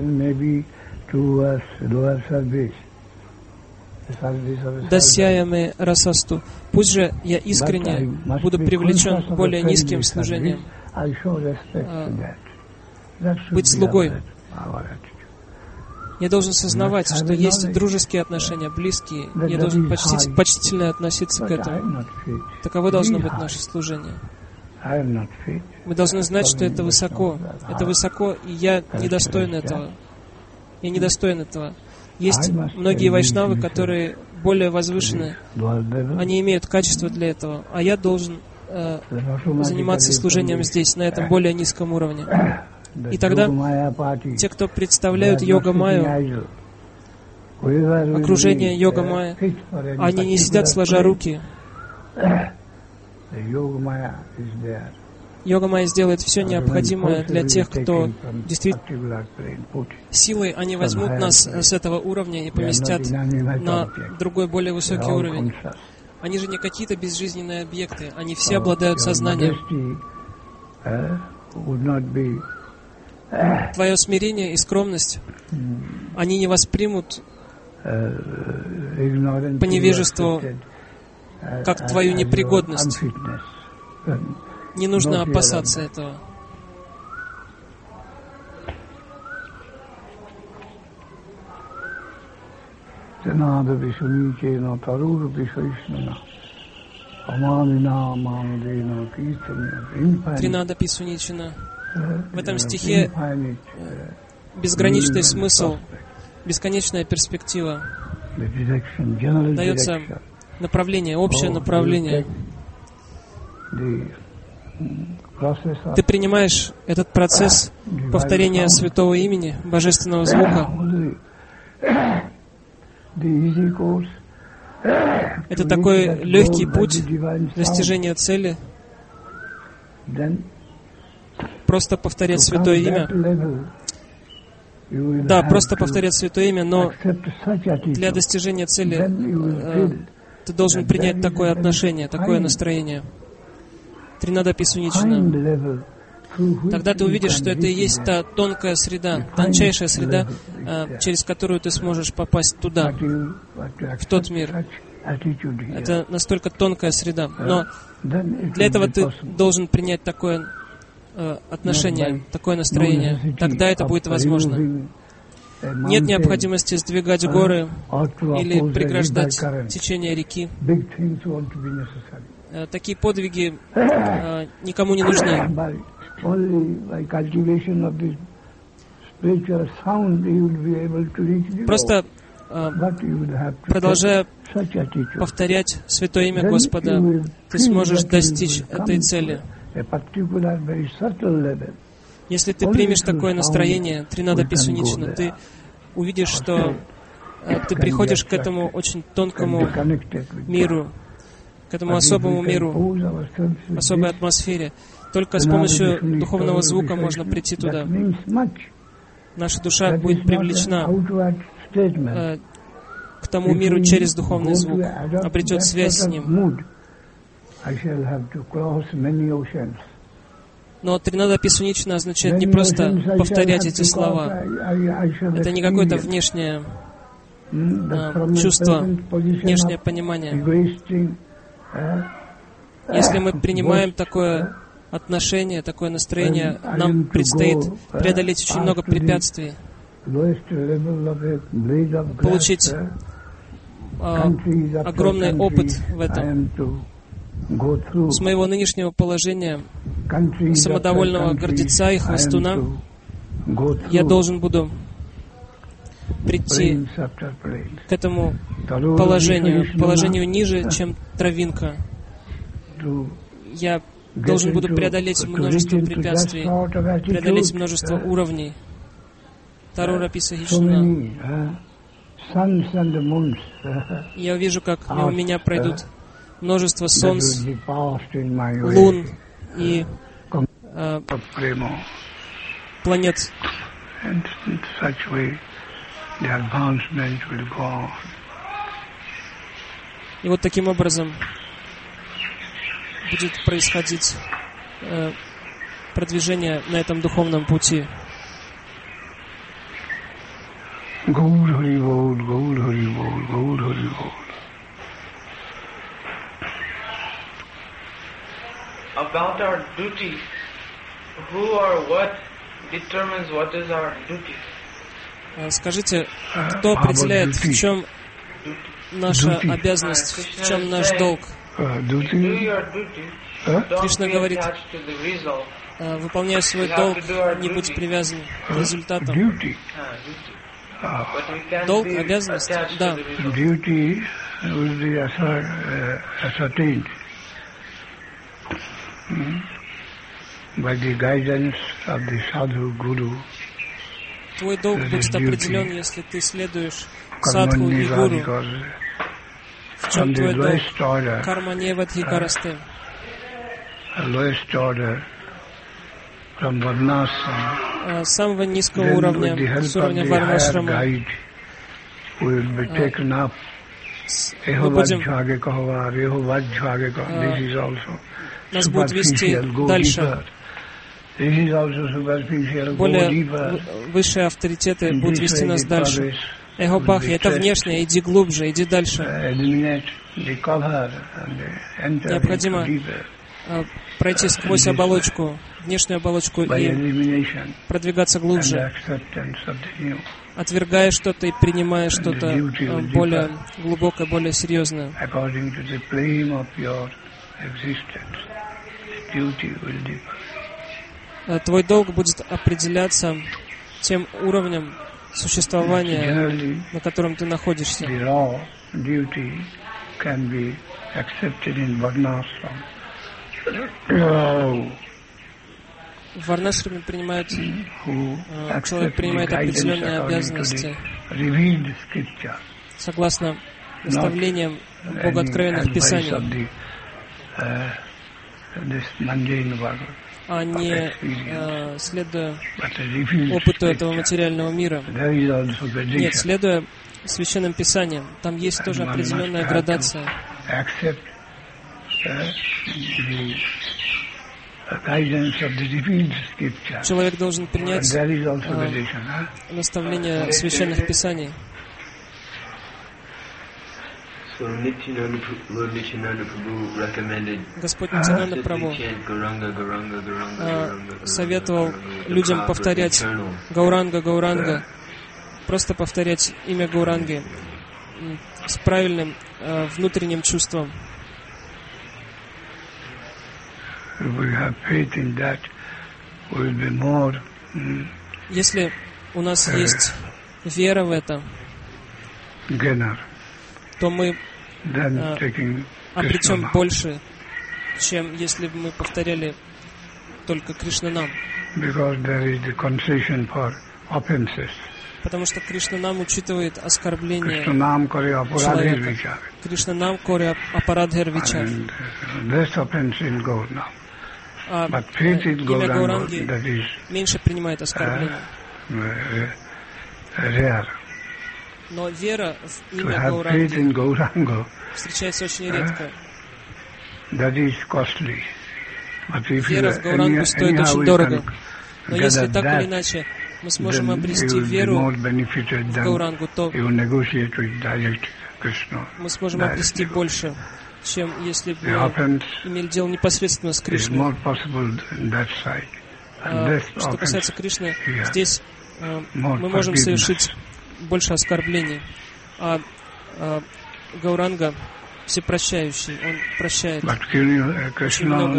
Дасьяяме расасту. Пусть же я искренне буду привлечен к более низким служением, быть слугой. Я должен сознавать, что есть дружеские отношения, близкие. Я должен почтить, почтительно относиться к этому. Таково должно быть наше служение. Мы должны знать, что это высоко. Это высоко, и я недостоин этого. Я недостоин этого. Есть многие вайшнавы, которые более возвышены. Они имеют качество для этого. А я должен э, заниматься служением здесь, на этом более низком уровне. И тогда те, кто представляют йога-майю, окружение йога-майя, они не сидят сложа руки. Йога-майя сделает все необходимое для тех, кто действительно силой они возьмут нас с этого уровня и поместят на другой, более высокий уровень. Они же не какие-то безжизненные объекты, они все обладают сознанием. Твое смирение и скромность, они не воспримут по невежеству как твою непригодность. Не нужно опасаться этого. Тринада Писуничина. В этом стихе безграничный смысл, бесконечная перспектива. Дается направление, общее направление. Ты принимаешь этот процесс повторения святого имени, божественного звука. Это такой легкий путь достижения цели. Просто повторять святое имя. Да, просто повторять святое имя, но для достижения цели э, ты должен принять такое отношение, такое настроение. Тринада Писуничина. тогда ты увидишь, что это и есть та тонкая среда, тончайшая среда, через которую ты сможешь попасть туда, в тот мир. Это настолько тонкая среда. Но для этого ты должен принять такое отношение, такое настроение. Тогда это будет возможно. Нет необходимости сдвигать горы или преграждать течение реки. Такие подвиги э, никому не нужны. Просто э, продолжая повторять святое имя Господа, ты сможешь достичь этой цели. Если ты примешь такое настроение, Тринада Писунична, ты увидишь, что э, ты приходишь к этому очень тонкому миру, к этому особому миру, особой атмосфере. Только с помощью духовного звука можно прийти туда. Наша душа будет привлечена э, к тому миру через духовный звук, обретет связь с ним. Но Тринада Писунична означает не просто повторять эти слова. Это не какое-то внешнее э, чувство, внешнее понимание. Если мы принимаем такое отношение, такое настроение, нам предстоит преодолеть очень много препятствий, получить э, огромный опыт в этом. С моего нынешнего положения, самодовольного гордеца и хвостуна, я должен буду прийти к этому положению, положению ниже, чем травинка. Я должен буду преодолеть множество препятствий, преодолеть множество уровней. Тарура Писахишна. Я вижу, как мимо меня пройдут множество солнц, лун и э, планет. И вот таким образом будет происходить э, продвижение на этом духовном пути. Gaur Hari Bol, Gaur Hari Bol, Gaur Hari Bol. About our duty, who or what determines what is our duty? Скажите, кто определяет, в чем наша обязанность, в чем наш долг? Кришна говорит, выполняя свой долг, не будь привязан к результатам. Долг, обязанность, да. Твой долг будет определен, если ты следуешь садху и гуру. В чем твой долг? Карма не вадхикарасте. С самого низкого уровня, с уровня варнашрама, мы будем, нас будут вести дальше. Более высшие авторитеты будут вести нас дальше. Эхо Бахи, это внешнее, иди глубже, иди дальше. Необходимо пройти сквозь оболочку, внешнюю оболочку и продвигаться глубже, отвергая что-то и принимая что-то более глубокое, более серьезное. Твой долг будет определяться тем уровнем существования, на котором ты находишься. В варнашраме принимают, человек принимает определенные обязанности согласно наставлениям богооткровенных писаний, а не э, следуя опыту этого материального мира. Нет, следуя священным писаниям. Там есть тоже определенная градация. человек должен принять а, наставление священных писаний. Господь Нитьянанда Прабху советовал людям повторять Гауранга, Гауранга, просто повторять имя Гауранги с правильным э, внутренним чувством. Если у нас есть вера в это, то мы э, обретем больше, чем если бы мы повторяли только Кришнанам. Потому что Кришнанам учитывает оскорбление человека. Кришнанам коре апарадхер вичар. А имя Гауранги меньше принимает оскорбление. Но вера в имя Гауранги встречается очень редко. Вера в Гаурангу стоит очень дорого. Но если так или иначе мы сможем обрести веру в Гаурангу, то мы сможем обрести больше, чем если бы мы имели дело непосредственно с Кришной. А, что касается Кришны, здесь а, мы можем совершить больше оскорблений. А, а Гауранга всепрощающий, он прощает очень много.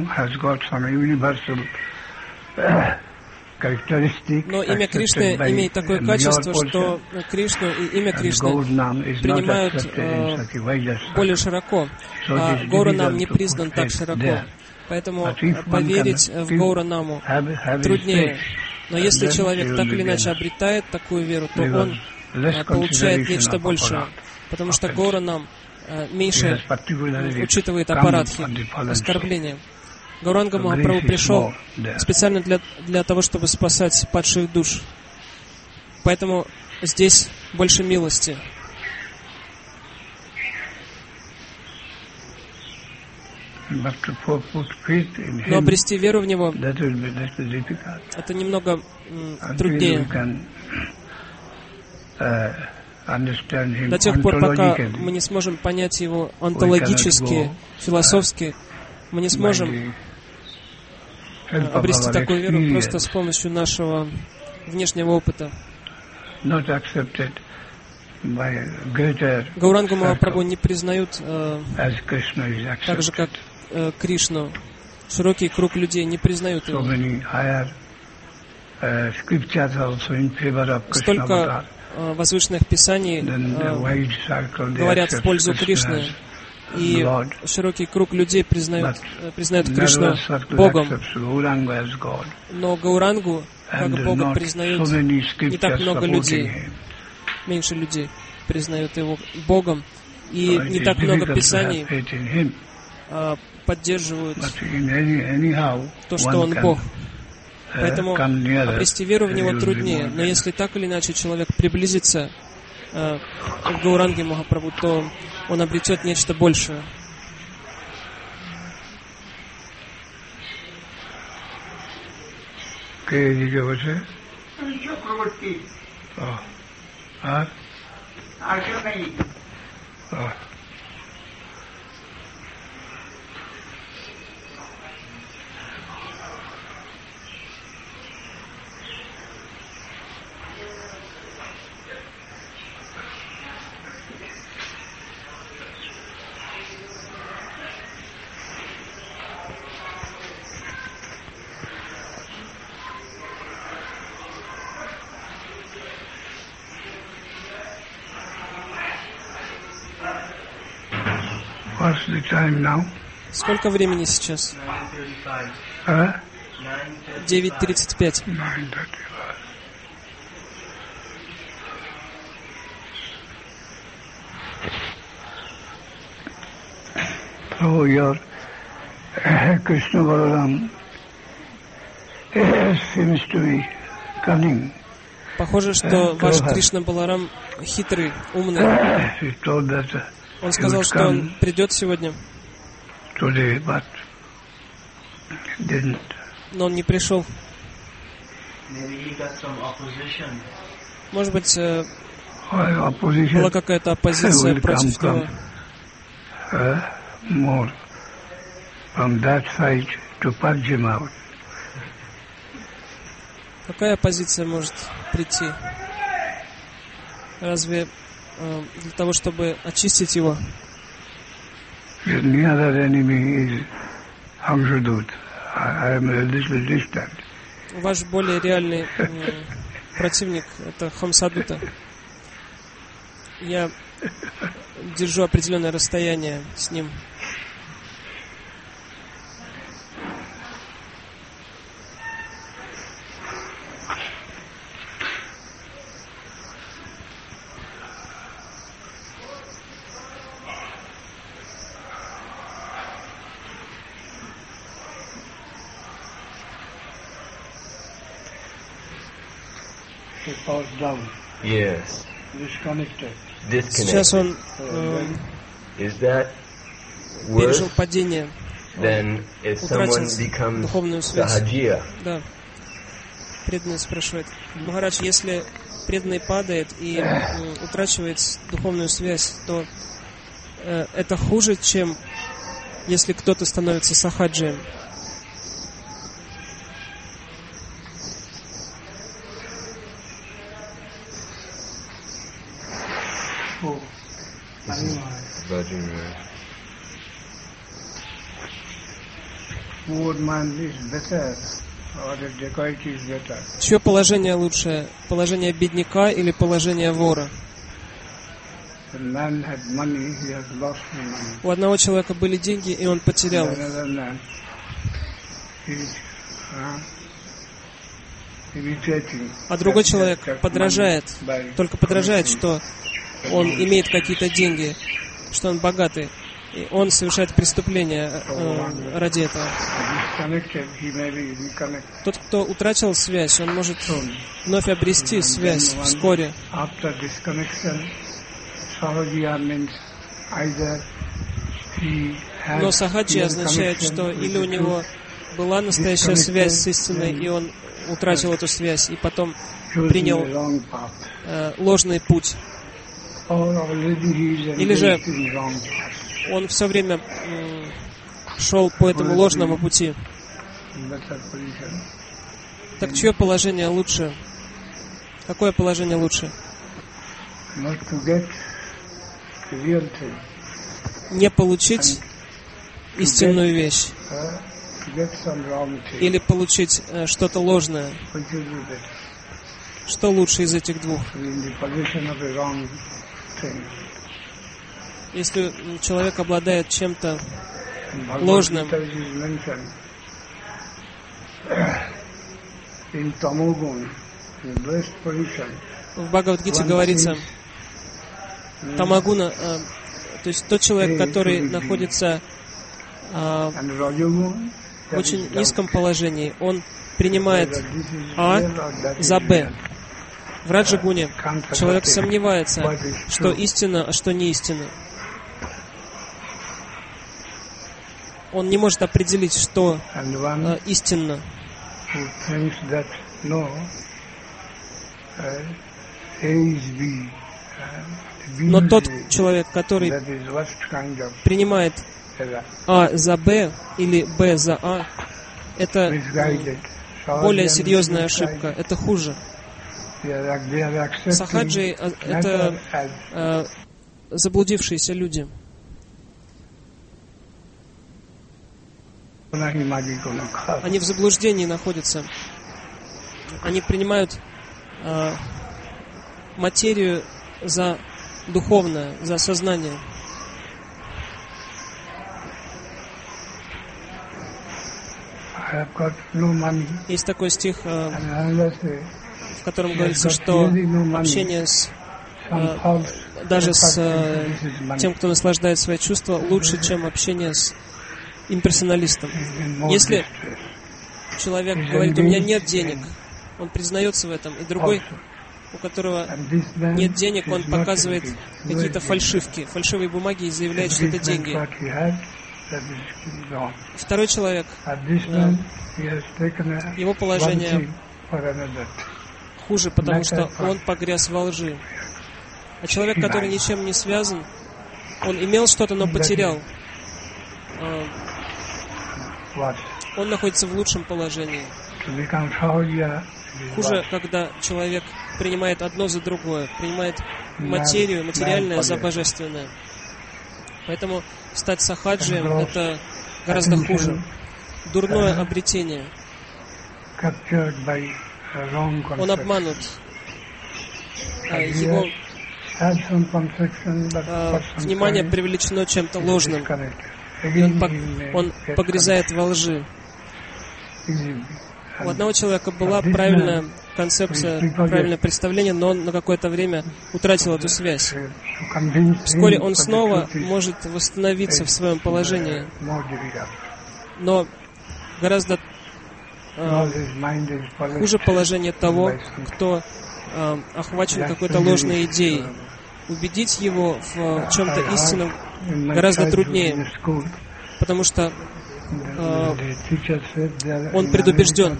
Но имя Кришны имеет такое качество, что Кришну и имя Кришны принимают э, более широко, а Гауранам не признан так широко. Поэтому поверить в Гауранаму труднее. Но если человек так или иначе обретает такую веру, то он э, получает нечто большее. Потому что Гауранам э, меньше учитывает апарадхи, оскорбления. Гауранга Махапрабху пришел специально для, для того, чтобы спасать падших душ. Поэтому здесь больше милости. Но обрести веру в Него, это немного м, труднее. До тех пор, пока мы не сможем понять Его онтологически, философски, мы не сможем обрести такую веру просто с помощью нашего внешнего опыта. Гауранга Махапрабху не признают э, так же, как э, Кришну. Широкий круг людей не признают его. Столько э, возвышенных писаний э, говорят в пользу Кришны. И широкий круг людей признают, признают Кришну Богом. Но Гаурангу как Бога признают не так много людей. Меньше людей признают Его Богом. И не так много писаний а, поддерживают то, что Он Бог. Поэтому обрести веру в Него труднее. Но если так или иначе человек приблизится а, к Гауранге Махапрабху, то он обретет нечто большее. What's the time now? Сколько времени сейчас? девять тридцать пять. So your uh, Krishna Balaram uh, seems to be cunning. Похоже, что ваш Кришна Баларам хитрый, умный. He told that, uh, Он сказал, что он придет сегодня. Today, but но он не пришел. Может быть, была какая-то оппозиция против него. Какая оппозиция может прийти? Разве э, для того, чтобы очистить его? Ваш более реальный э, противник — это Хамсадута. Я держу определенное расстояние с ним. Yes. Сейчас он э, пережил падение, утратил духовную связь. Да. Преданный спрашивает: Махарадж, если преданный падает и э, утрачивает духовную связь, то э, это хуже, чем если кто-то становится сахаджием? Чье положение лучше? Положение бедняка или положение вора? У одного человека были деньги, и он потерял их. А другой человек подражает, только подражает, что он имеет какие-то деньги, что он богатый, и он совершает преступление э, ради этого. Тот, кто утратил связь, он может вновь обрести связь вскоре. Но сахаджи означает, что или у него была настоящая связь с истиной, и он утратил эту связь, и потом принял э, ложный путь. Или же он все время м, шел по этому ложному пути. Так чье положение лучше? Какое положение лучше? Не получить истинную вещь или получить э, что-то ложное? Что лучше из этих двух? Если человек обладает чем-то ложным, в Бхагавад-гите говорится, тамагуна, э, то есть тот человек, который находится э, в очень низком положении, он принимает А за Б. В раджагуне человек сомневается, что истина, а что не истина. Он не может определить, что э, истинно. Но тот человек, который принимает А за Б или Б за А, это более серьезная ошибка, это хуже. Сахаджи — это э, заблудившиеся люди. Они в заблуждении находятся. Они принимают э, материю за духовное, за сознание. Есть такой стих, э, в котором говорится, что общение с э, даже с э, тем, кто наслаждает свои чувства, лучше, чем общение с имперсоналистом. Если человек говорит: у меня нет денег, он признается в этом, и другой, у которого нет денег, он показывает какие-то фальшивки, фальшивые бумаги и заявляет, что это деньги. Второй человек, его положение хуже, потому что он погряз во лжи. А человек, который ничем не связан, он имел что-то, но потерял. Он находится в лучшем положении. Хуже, когда человек принимает одно за другое, принимает материю, материальное за божественное. Поэтому стать сахаджием — это гораздо хуже. Дурное обретение. Он обманут. Его внимание привлечено чем-то ложным. И он, он погрязает во лжи. У одного человека была правильная концепция, правильное представление, но он на какое-то время утратил эту связь. Вскоре он снова может восстановиться в своем положении, но гораздо э, хуже положение того, кто э, охвачен какой-то ложной идеей. Убедить его в чем-то истинном гораздо труднее, потому что э, он предубежден.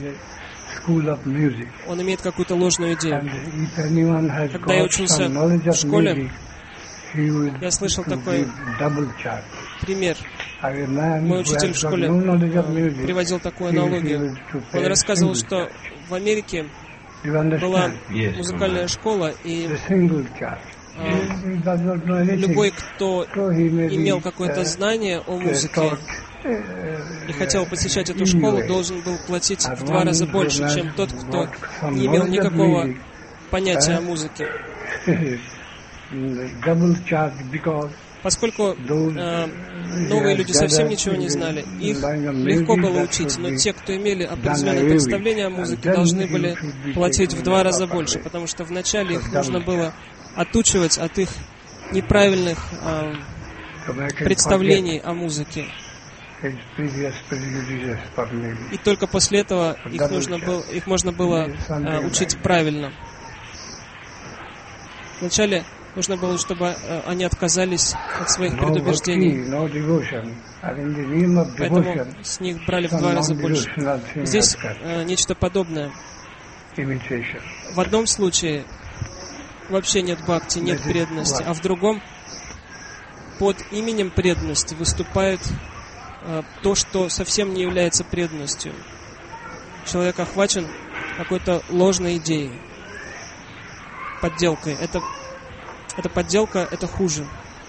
Он имеет какую-то ложную идею. Когда я учился в школе, я слышал такой пример. Мой учитель в школе э, приводил такую аналогию. Он рассказывал, что в Америке была музыкальная школа, и э, любой, кто имел какое-то знание о музыке и хотел посещать эту школу, должен был платить в два раза больше, чем тот, кто не имел никакого понятия о музыке. Поскольку э, новые люди совсем ничего не знали, их легко было учить, но те, кто имели определенное представление о музыке, должны были платить в два раза больше, потому что вначале их нужно было отучивать от их неправильных э, представлений о музыке. И только после этого их, нужно было, их можно было э, учить правильно. Вначале нужно было, чтобы э, они отказались от своих предубеждений. Поэтому с них брали в два раза больше. Здесь э, нечто подобное. В одном случае вообще нет бхакти, нет преданности, а в другом под именем преданности выступает э, то, что совсем не является преданностью. Человек охвачен какой-то ложной идеей, подделкой. Это, это подделка, это хуже.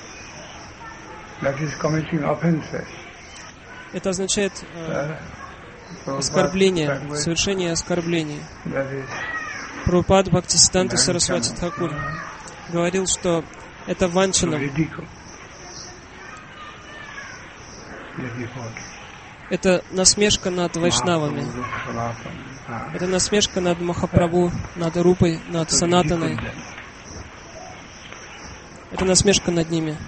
Это означает э, оскорбление, совершение оскорблений. Прабхупада Бхактисиданта Сарасвати Тхакур говорил, что это ванчана. Это насмешка над вайшнавами. Это насмешка над Махапрабху, над Рупой, над Санатаной. Это насмешка над ними.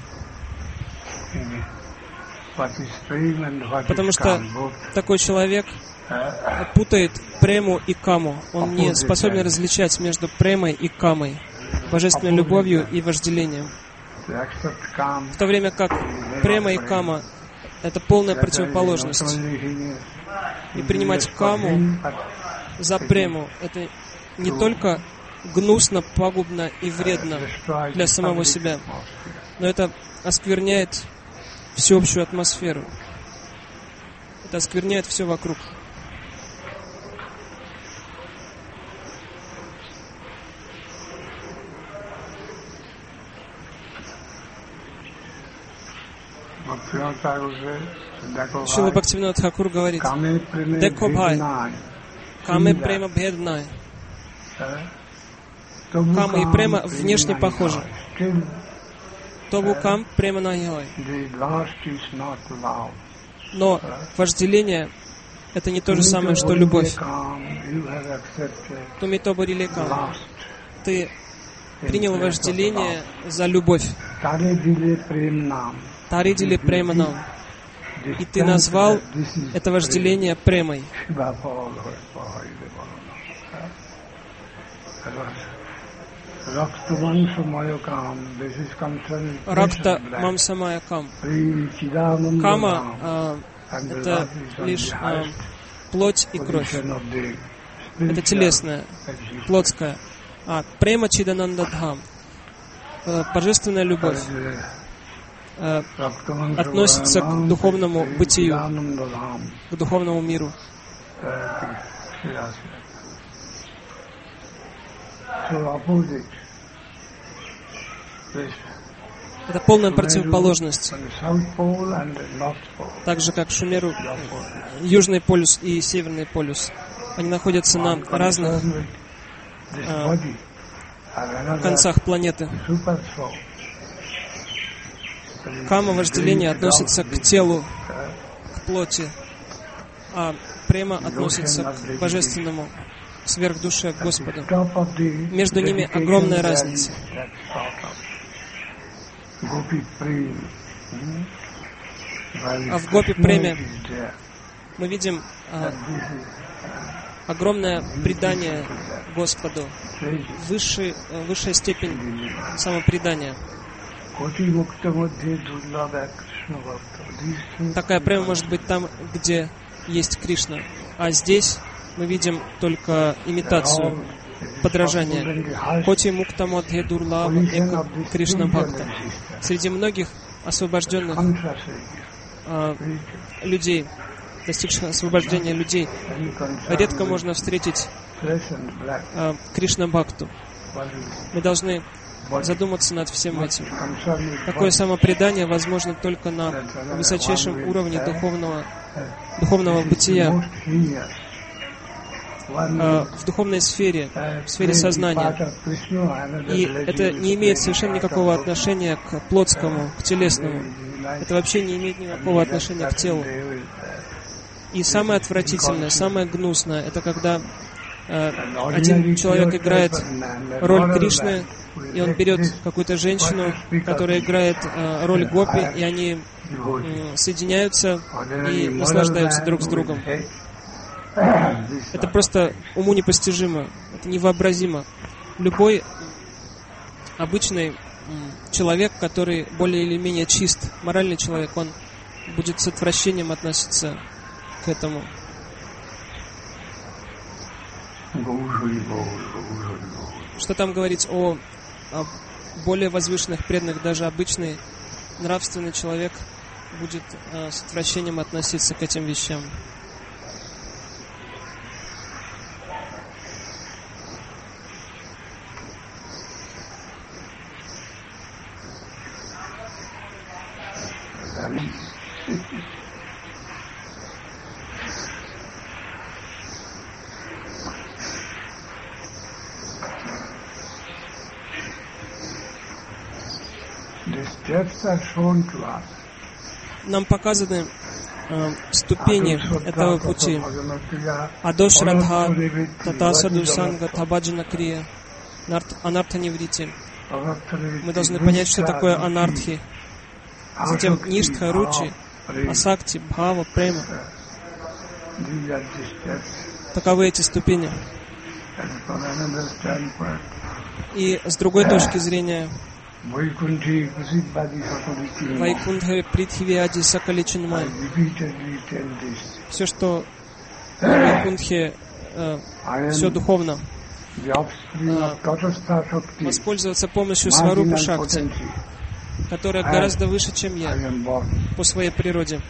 Потому что такой человек путает прему и каму. Он не способен различать между премой и камой, божественной любовью и вожделением. В то время как према и кама — это полная противоположность. И принимать каму за прему — это не только гнусно, пагубно и вредно для самого себя, но это оскверняет всеобщую атмосферу. Это оскверняет все вокруг. Шрила Бхактивинода Тхакур говорит: «Деко бхай, каме према бхеднай». Кама и према внешне похожи. Тобу кам према найой. Но вожделение — это не то же самое, что любовь. Туми тобу риле кам. Ты принял вожделение за любовь. Таридили преманам. И ты назвал это вожделение премой. Ракта Мамсамая Кам. Кама а, это лишь а, плоть и кровь. Это телесное, плотское. А Према Чиданандадхам, божественная любовь, а, относится к духовному бытию, к духовному миру. Это полная противоположность. Так же, как Шумеру, Южный полюс и Северный полюс. Они находятся на разных э, концах планеты. Кама вожделение относится к телу, к плоти, а према относится к божественному, к сверхдуше, к Господу. Между ними огромная разница. А в Гопи Преме мы видим а, огромное предание Господу, высший, высшая степень самопредания. Такая према может быть там, где есть Кришна. А здесь мы видим только имитацию, подражание. Коти мукта модхе дурлава эко Кришна Бхакта. Среди многих освобожденных а, людей, достигших освобождения людей, редко можно встретить а, Кришна Бхакту. Мы должны задуматься над всем этим. Такое самопредание возможно только на высочайшем уровне духовного, духовного бытия, в духовной сфере, в сфере сознания. И это не имеет совершенно никакого отношения к плотскому, к телесному. Это вообще не имеет никакого отношения к телу. И самое отвратительное, самое гнусное, это когда э, один человек играет роль Кришны, и он берет какую-то женщину, которая играет э, роль гопи, и они э, соединяются и наслаждаются друг с другом. Это просто уму непостижимо, это невообразимо. Любой обычный человек, который более или менее чист, моральный человек, он будет с отвращением относиться к этому. Что там говорить о, о более возвышенных преданных, даже обычный нравственный человек будет э, с отвращением относиться к этим вещам. Нам показаны э, ступени этого пути. Адош Радха, Тата Саду Санга, Табаджана Крия, Анарта Неврити. Мы должны понять, что такое анартхи. Затем Ништха, Ручи, Асакти, Бхава, Према. Таковы эти ступени. И с другой точки зрения, Вайкунтхе Притхивиади Сакали Чинмай. Все, что в Вайкунтхе, э, все духовно. Э, воспользоваться помощью Сварупа Шакти, которая гораздо выше, чем я, по своей природе.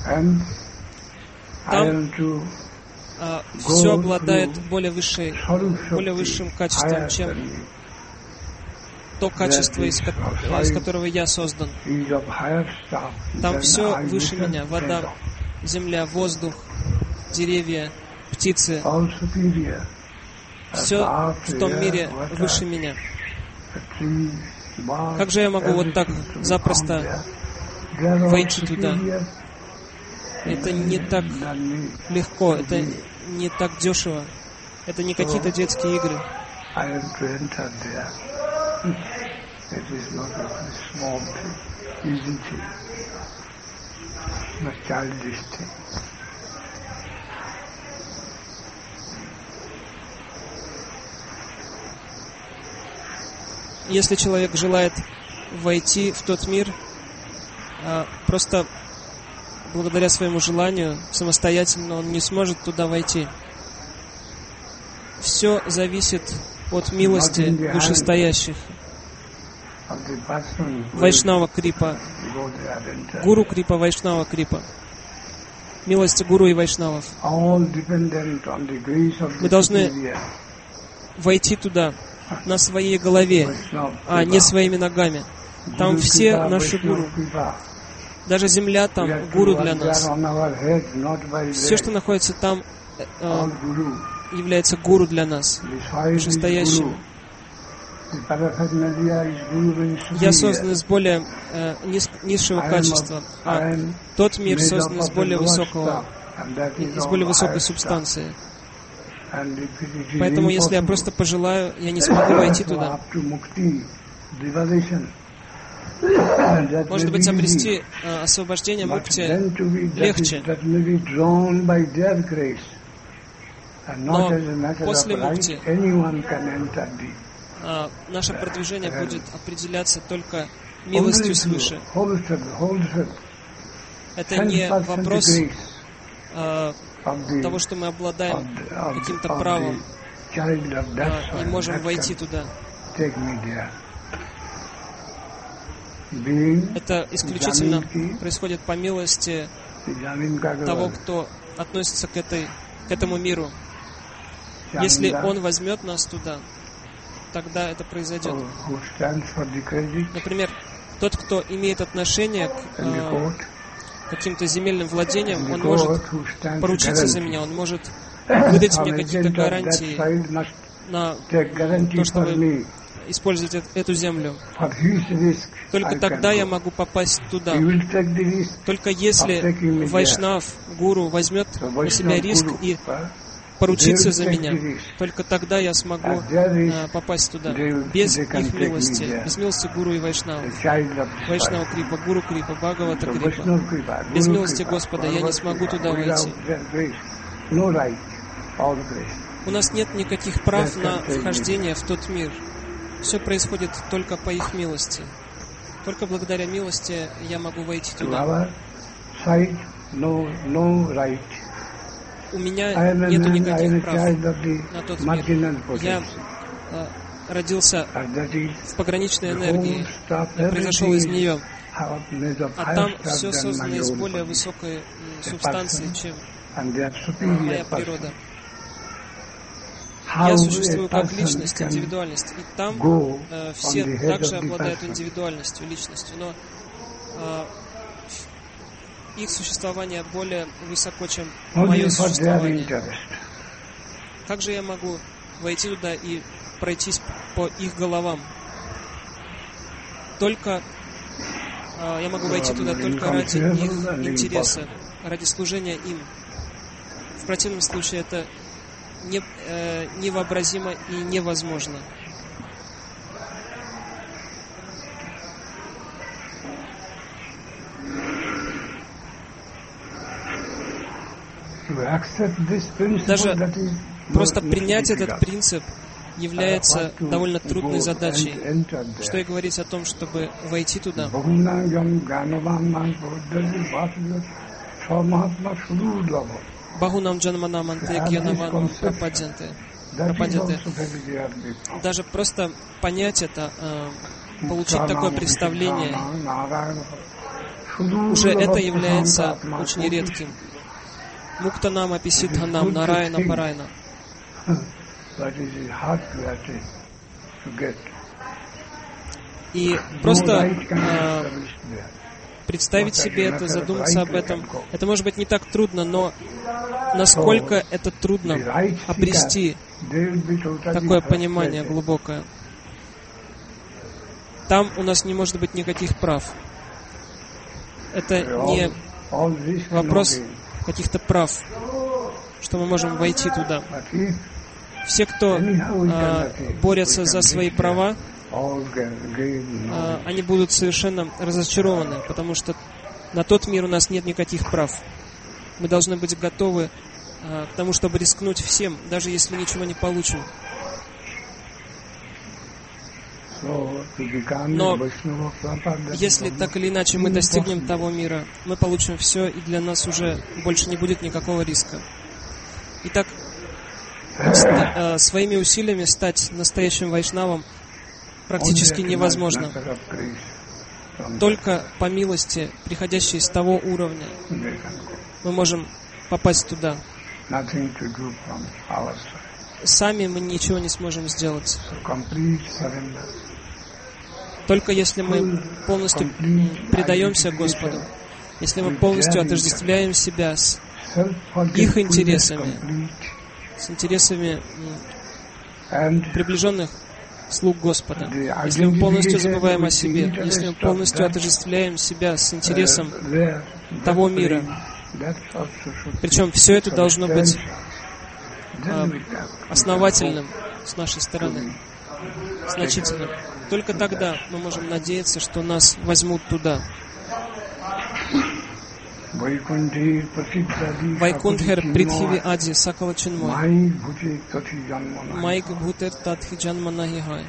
Там э, все обладает более, высшей, более высшим качеством, чем то качество, из, ко- из которого я создан. Там все выше меня. Вода, земля, воздух, деревья, птицы. Все в том мире выше меня. Как же я могу вот так запросто войти туда? Это не так легко, это не так дешево. Это не какие-то детские игры. It is not a small thing, easy thing, not childish thing. если человек желает войти в тот мир, просто благодаря своему желанию, самостоятельно он не сможет туда войти. Все зависит от милости вышестоящих. Вайшнава Крипа, Гуру Крипа, Вайшнава Крипа. Милость Гуру и Вайшнавов. Мы должны войти туда на своей голове, а не своими ногами. Там все наши гуру. Даже земля там гуру для нас. Все, что находится там, э, является гуру для нас, вышестоящим. Я создан из более э, низ, низшего качества, а тот мир создан из более высокого, из более высокой субстанции. Поэтому, если я просто пожелаю, я не смогу войти туда. Может быть, обрести э, освобождение мукти легче. Но после мукти э, наше продвижение будет определяться только милостью свыше. Это не вопрос э, того, что мы обладаем каким-то правом э, и можем войти туда. Это исключительно происходит по милости того, кто относится к, этой, к этому миру. Если он возьмет нас туда, тогда это произойдет. Например, тот, кто имеет отношение к э, каким-то земельным владениям, он может поручиться за меня, он может выдать мне какие-то гарантии на то, чтобы использовать эту землю. Только тогда я могу попасть туда. Только если Вайшнав, Гуру, возьмет на себя риск и поручится за меня, только тогда я смогу а, попасть туда. Без их милости, без милости Гуру и Вайшнава. Вайшнава Крипа, Гуру Крипа, Бхагавата Крипа. Без милости Господа я не смогу туда войти. У нас нет никаких прав на вхождение в тот мир. Все происходит только по их милости. Только благодаря милости я могу войти туда. У меня нету никаких прав на тот мир. Я э, родился в пограничной энергии. Я произошел из нее. А там все создано из более высокой субстанции, чем моя природа. Я существую как личность, индивидуальность. И там э, все также обладают индивидуальностью, личностью. Но э, их существование более высоко, чем мое существование. Как же я могу войти туда и пройтись по их головам? Только э, я могу войти туда только ради их интереса, ради служения им. В противном случае это Не, э, невообразимо и невозможно. Даже просто принять этот принцип является довольно трудной задачей. Что и говорить о том, чтобы войти туда. Бахунам Джанманам Антегьянаван Прападянты. Даже просто понять это, получить такое представление, уже это является очень редким. Муктанам Аписидханам Нарайна Парайна. И просто э, представить себе это, задуматься об этом, это может быть не так трудно, но насколько это трудно обрести такое понимание глубокое. Там у нас не может быть никаких прав. Это не вопрос каких-то прав, что мы можем войти туда. Все, кто э, борются за свои права, э, они будут совершенно разочарованы, потому что на тот мир у нас нет никаких прав. Мы должны быть готовы э, к тому, чтобы рискнуть всем, даже если ничего не получим. Но если так или иначе мы достигнем того мира, мы получим все, и для нас уже больше не будет никакого риска. Итак, ста- своими усилиями стать настоящим вайшнавом практически невозможно. Только по милости, приходящей с того уровня, мы можем попасть туда. Сами мы ничего не сможем сделать. Только если мы полностью предаемся Господу, если мы полностью отождествляем себя с их интересами, с интересами приближенных слуг Господа, если мы полностью забываем о себе, если мы полностью отождествляем себя с интересом того мира, причем все это должно быть а, основательным с нашей стороны, значительным. Только тогда мы можем надеяться, что нас возьмут туда. Вайкунтхер Притхиви Ади Сакала Чинмой Майк Бхутер Татхи Джанманахихай.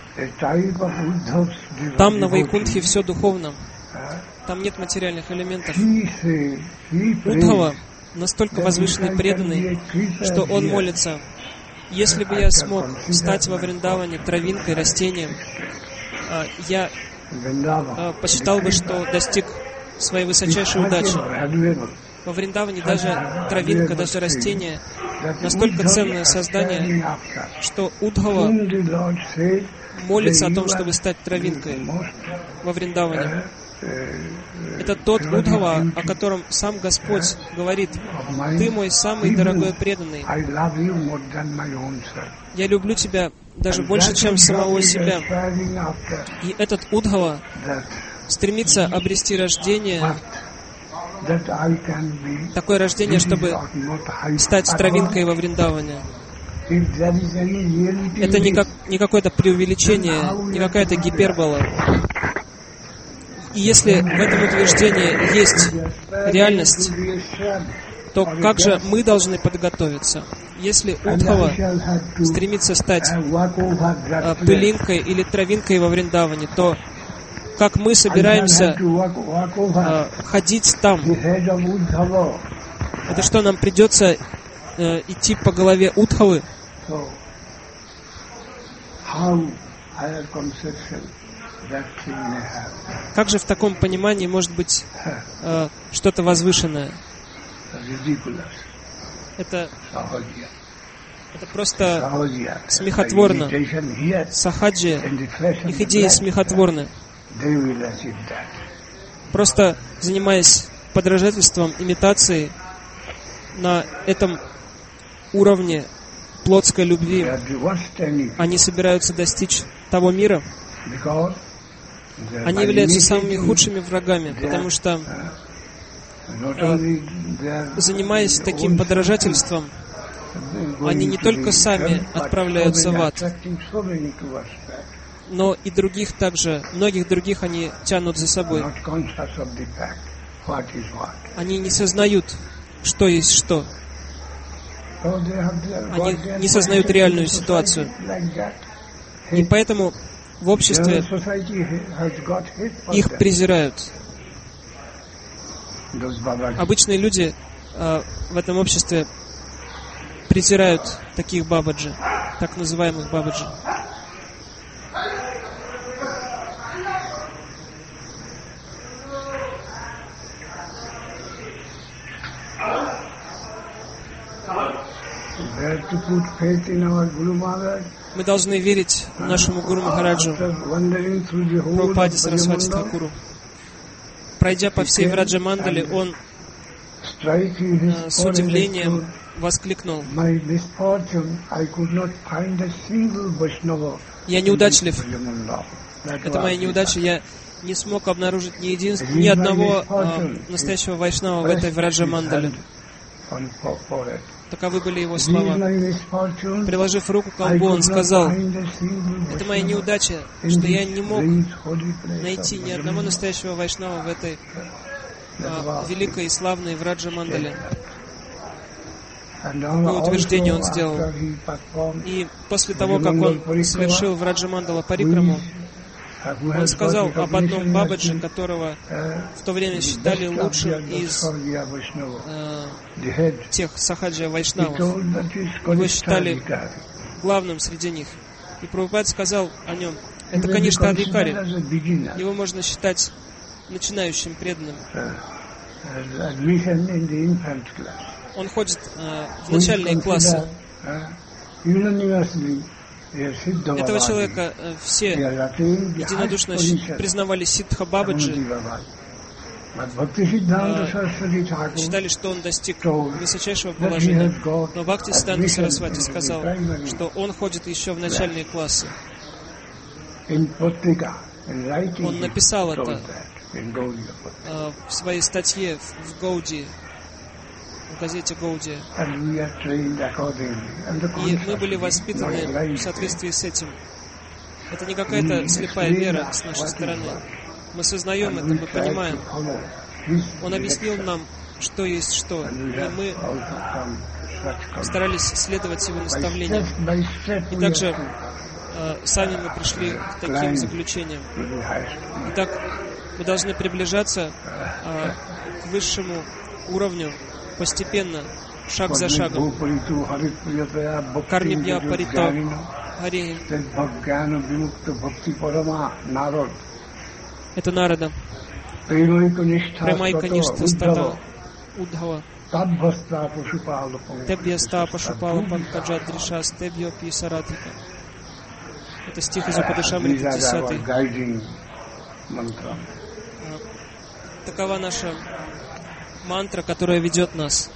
Там на Вайкунтхе все духовно. Там нет материальных элементов. Удхава настолько возвышенный и преданный, что он молится: если бы я смог стать во Вриндаване травинкой, растением, я посчитал бы, что достиг своей высочайшей удачи. Во Вриндаване даже травинка, даже растение настолько ценное создание, что Удхава молится о том, чтобы стать травинкой во Вриндаване. Это тот Удхава, о котором сам Господь говорит: «Ты мой самый дорогой преданный. Я люблю тебя даже больше, чем самого себя». И этот Удхава стремится обрести рождение, такое рождение, чтобы стать травинкой во Вриндаване. Это не, как, не какое-то преувеличение, не какая-то гипербола. И если в этом утверждении есть реальность, то как же мы должны подготовиться? Если Удхава стремится стать а, пылинкой или травинкой во Вриндаване, то как мы собираемся а, ходить там? Это что, нам придется а, идти по голове Удхавы? Как же в таком понимании может быть э, что-то возвышенное? Это, это просто смехотворно. Сахаджи, их идеи смехотворны. Просто занимаясь подражательством, имитацией на этом уровне плотской любви, они собираются достичь того мира. Они являются самыми худшими врагами, потому что, э, занимаясь таким подражательством, они не только сами отправляются в ад, но и других также, многих других они тянут за собой. Они не сознают, что есть что. Они не сознают реальную ситуацию. И поэтому в обществе их презирают. Обычные люди э, в этом обществе презирают таких бабаджи, так называемых бабаджи. Мы должны верить нашему Гуру Махараджу, Прабхупаде Сарасвати Тхакуру. Пройдя по всей Враджа-мандали, он э, с удивлением воскликнул: «Я неудачлив. Это моя неудача. Я не смог обнаружить ни, един... ни одного э, настоящего вайшнава в этой Враджа-мандале». Таковы были его слова. Приложив руку к колбу, он сказал: «Это моя неудача, что я не мог найти ни одного настоящего вайшнава в этой а, великой и славной Враджа-мандале». Такое утверждение он сделал. И после того, как он совершил Враджа-мандала парикраму, Он сказал об одном Бабаджи, которого в то время считали лучшим из э, тех сахаджа вайшнавов. Его считали главным среди них. И Прабхупад сказал о нем: это, конечно, Адхикари. Его можно считать начинающим преданным. Он ходит э, в начальные классы. Этого человека э, все единодушно признавали Сиддха Бабаджи, э, считали, что он достиг высочайшего положения. Но Бхактисиданта Сарасвати сказал, что он ходит еще в начальные классы. Он написал это э, в своей статье в Гауди, в газете Гауди. И мы были воспитаны в соответствии с этим. Это не какая-то слепая вера с нашей стороны. Мы сознаем это, мы понимаем. Он объяснил нам, что есть что. И мы старались следовать его наставлениям. И также э, сами мы пришли к таким заключениям. Итак, мы должны приближаться э, к высшему уровню постепенно, шаг за шагом. Кармибья парито Хари. Это Нарада. Премайка ништа стада Удхава. Тебья ста пашупала панкаджа дриша стебья писаратика. Это стих из Упадешамриты десятый. Такова наша мантра, которая ведет нас.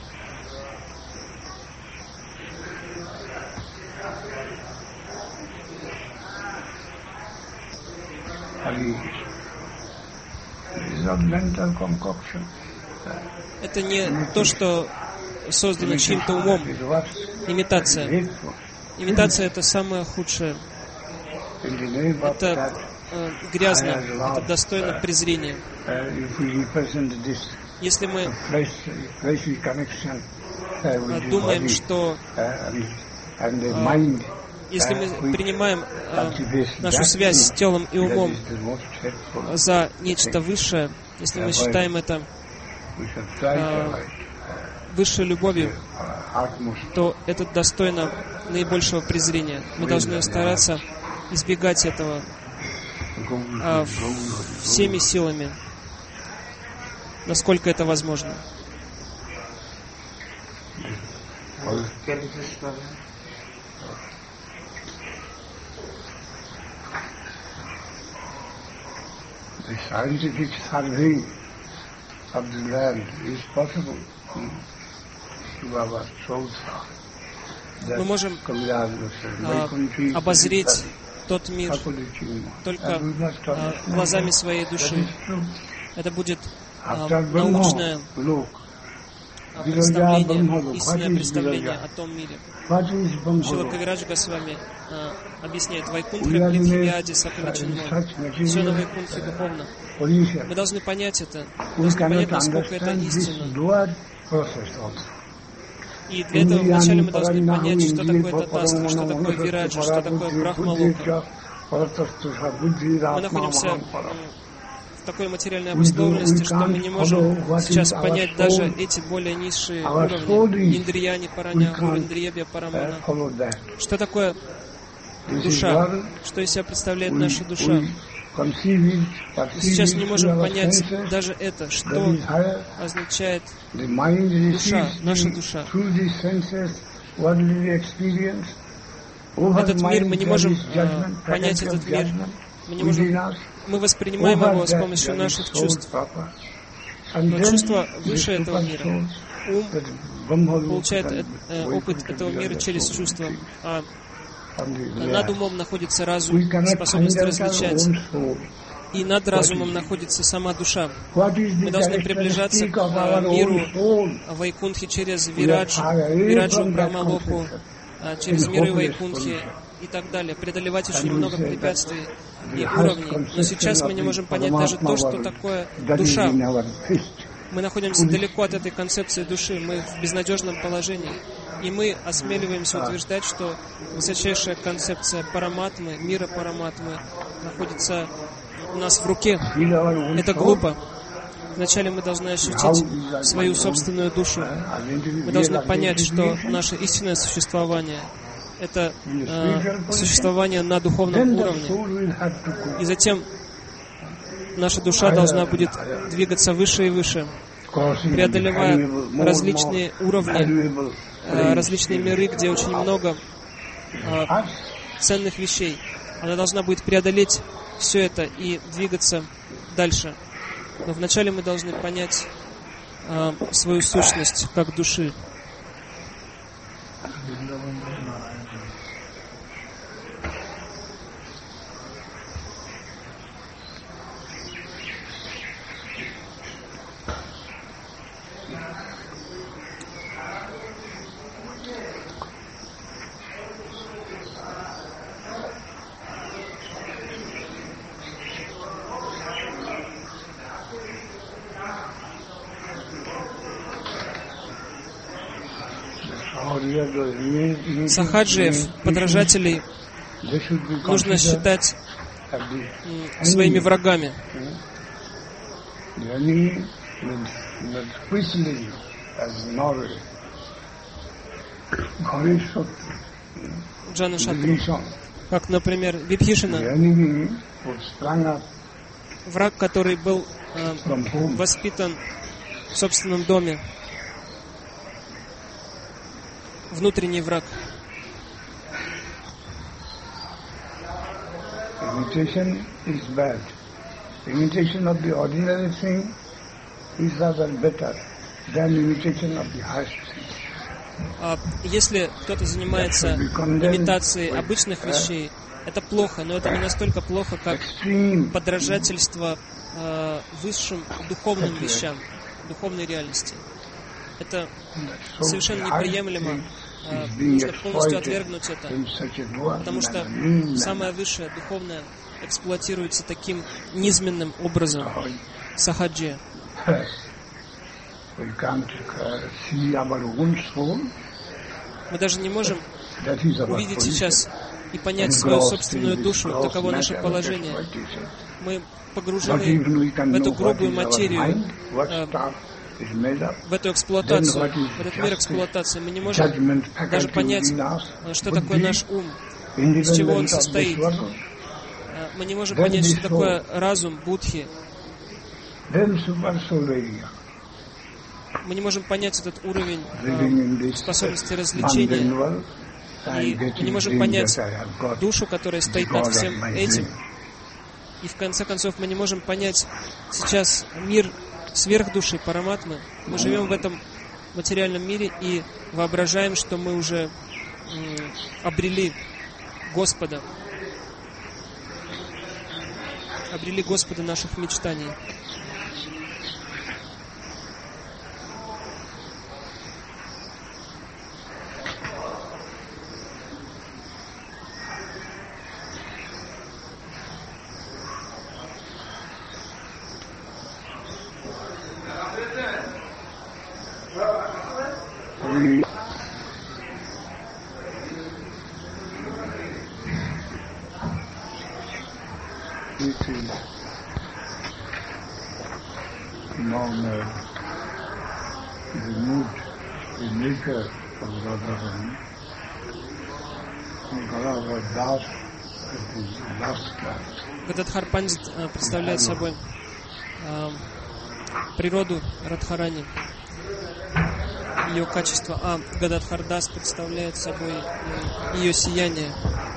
Это не то, что создано чьим-то умом. Имитация. Имитация — это самое худшее. Это э, грязно, это достойно презрения. Если мы думаем, что э, если мы принимаем э, нашу связь с телом и умом за нечто высшее, если мы считаем это э, высшей любовью, то это достойно наибольшего презрения. Мы должны стараться избегать этого э, всеми силами, насколько это возможно. The scientific survey of the land is possible. Мы можем а, обозреть тот мир только а, глазами своей души. Это будет а, научное а, представление, истинное представление о том мире. Шрила Кавирадж Госвами а, объясняет: Вайкунтха Притхивиади Сакамичинмо. Все на Вайкунтхе духовно. Мы должны понять это. Мы должны понять, насколько это истинно. И для этого вначале мы должны понять, что такое татаста, что такое вираджа, что такое брахмалока. Мы находимся в такой материальной обусловленности, что мы не можем сейчас понять даже эти более низшие уровни. Индрияни параня, индрiyabhya парамана. Что такое душа? Что из себя представляет наша душа? Мы сейчас не можем понять даже это, что означает душа, наша душа. Этот мир, мы не можем э, понять этот мир. Мы не можем, мы воспринимаем его с помощью наших чувств. Но чувство выше этого мира. Ум получает э, опыт этого мира через чувства. А над умом находится разум, способность различать. И над разумом находится сама душа. Мы должны приближаться к а, миру Вайкунтхи через Вирадж, Вираджу Брахмалоку, а, через миры Вайкунтхи и так далее. Преодолевать очень много препятствий и уровней. Но сейчас мы не можем понять даже то, что такое душа. Мы находимся далеко от этой концепции души. Мы в безнадежном положении. И мы осмеливаемся утверждать, что высочайшая концепция параматмы, мира параматмы, находится у нас в руке. Это глупо. Вначале мы должны ощутить свою собственную душу. Мы должны понять, что наше истинное существование — это э, существование на духовном уровне. И затем наша душа должна будет двигаться выше и выше, преодолевая различные уровни, э, различные миры, где очень много э, ценных вещей. Она должна будет преодолеть все это и двигаться дальше. Но вначале мы должны понять э, свою сущность как души. Сахаджиев, подражателей, нужно считать своими врагами. Джана Шатру. Как, например, Вибхишана, враг, который был э, воспитан в собственном доме. Внутренний враг. Imitation is bad. Imitation of the ordinary thing is rather better than imitation of the highest thing. Если кто-то занимается имитацией обычных вещей, это плохо, но это не настолько плохо, как подражательство э, высшим духовным вещам, духовной реальности. Это совершенно неприемлемо. Нужно полностью отвергнуть это, потому что самое высшее, духовное, эксплуатируется таким низменным образом. Сахаджи. Мы даже не можем увидеть сейчас и понять свою собственную душу, таково наше положение. Мы погружены в эту грубую материю, в эту эксплуатацию, в этот мир эксплуатации. Мы не можем даже понять, что такое наш ум, из чего он состоит. Мы не можем понять, что такое разум, будхи. Мы не можем понять этот уровень э, способности развлечения. И мы не можем понять душу, которая стоит над всем этим. И в конце концов мы не можем понять сейчас мир сверхдуши, параматмы. Мы живем в этом материальном мире и воображаем, что мы уже м, обрели Господа. Обрели Господа наших мечтаний. Гададхар Пандит представляет собой э, природу Радхарани, ее качество, а Гададхар Дас представляет собой э, ее сияние.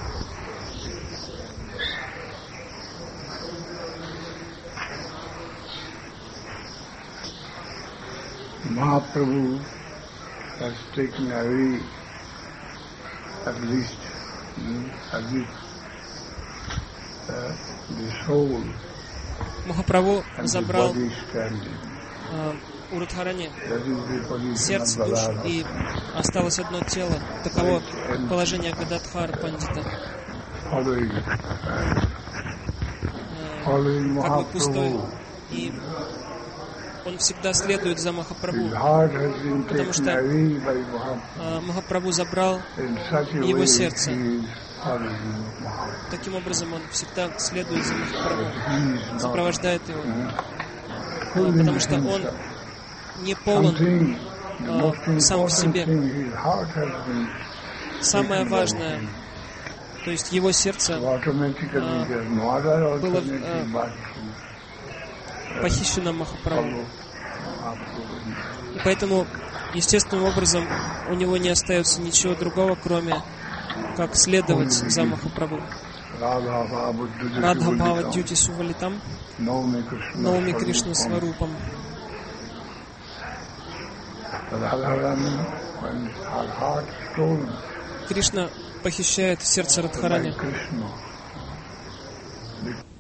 Mahaprabhu has taken away at least at least uh, the soul. Махапрабху забрал э, у Радхарани сердце, душу, и осталось одно тело. Таково положение Гададхар Пандита. Э, как бы пустой. И он всегда следует за Махапрабху, потому что э, Махапрабху забрал его сердце Таким образом, он всегда следует за Махапрабху, сопровождает его, потому что он не полон а, сам в себе. Самое важное, то есть его сердце а, было а, похищено Махапрабху. И поэтому, естественным образом, у него не остается ничего другого, кроме как следовать за Махапрабху. Радха Бхава Дьюти Сувалитам, Наоми Кришна Сварупам. Кришна похищает сердце Радхарани.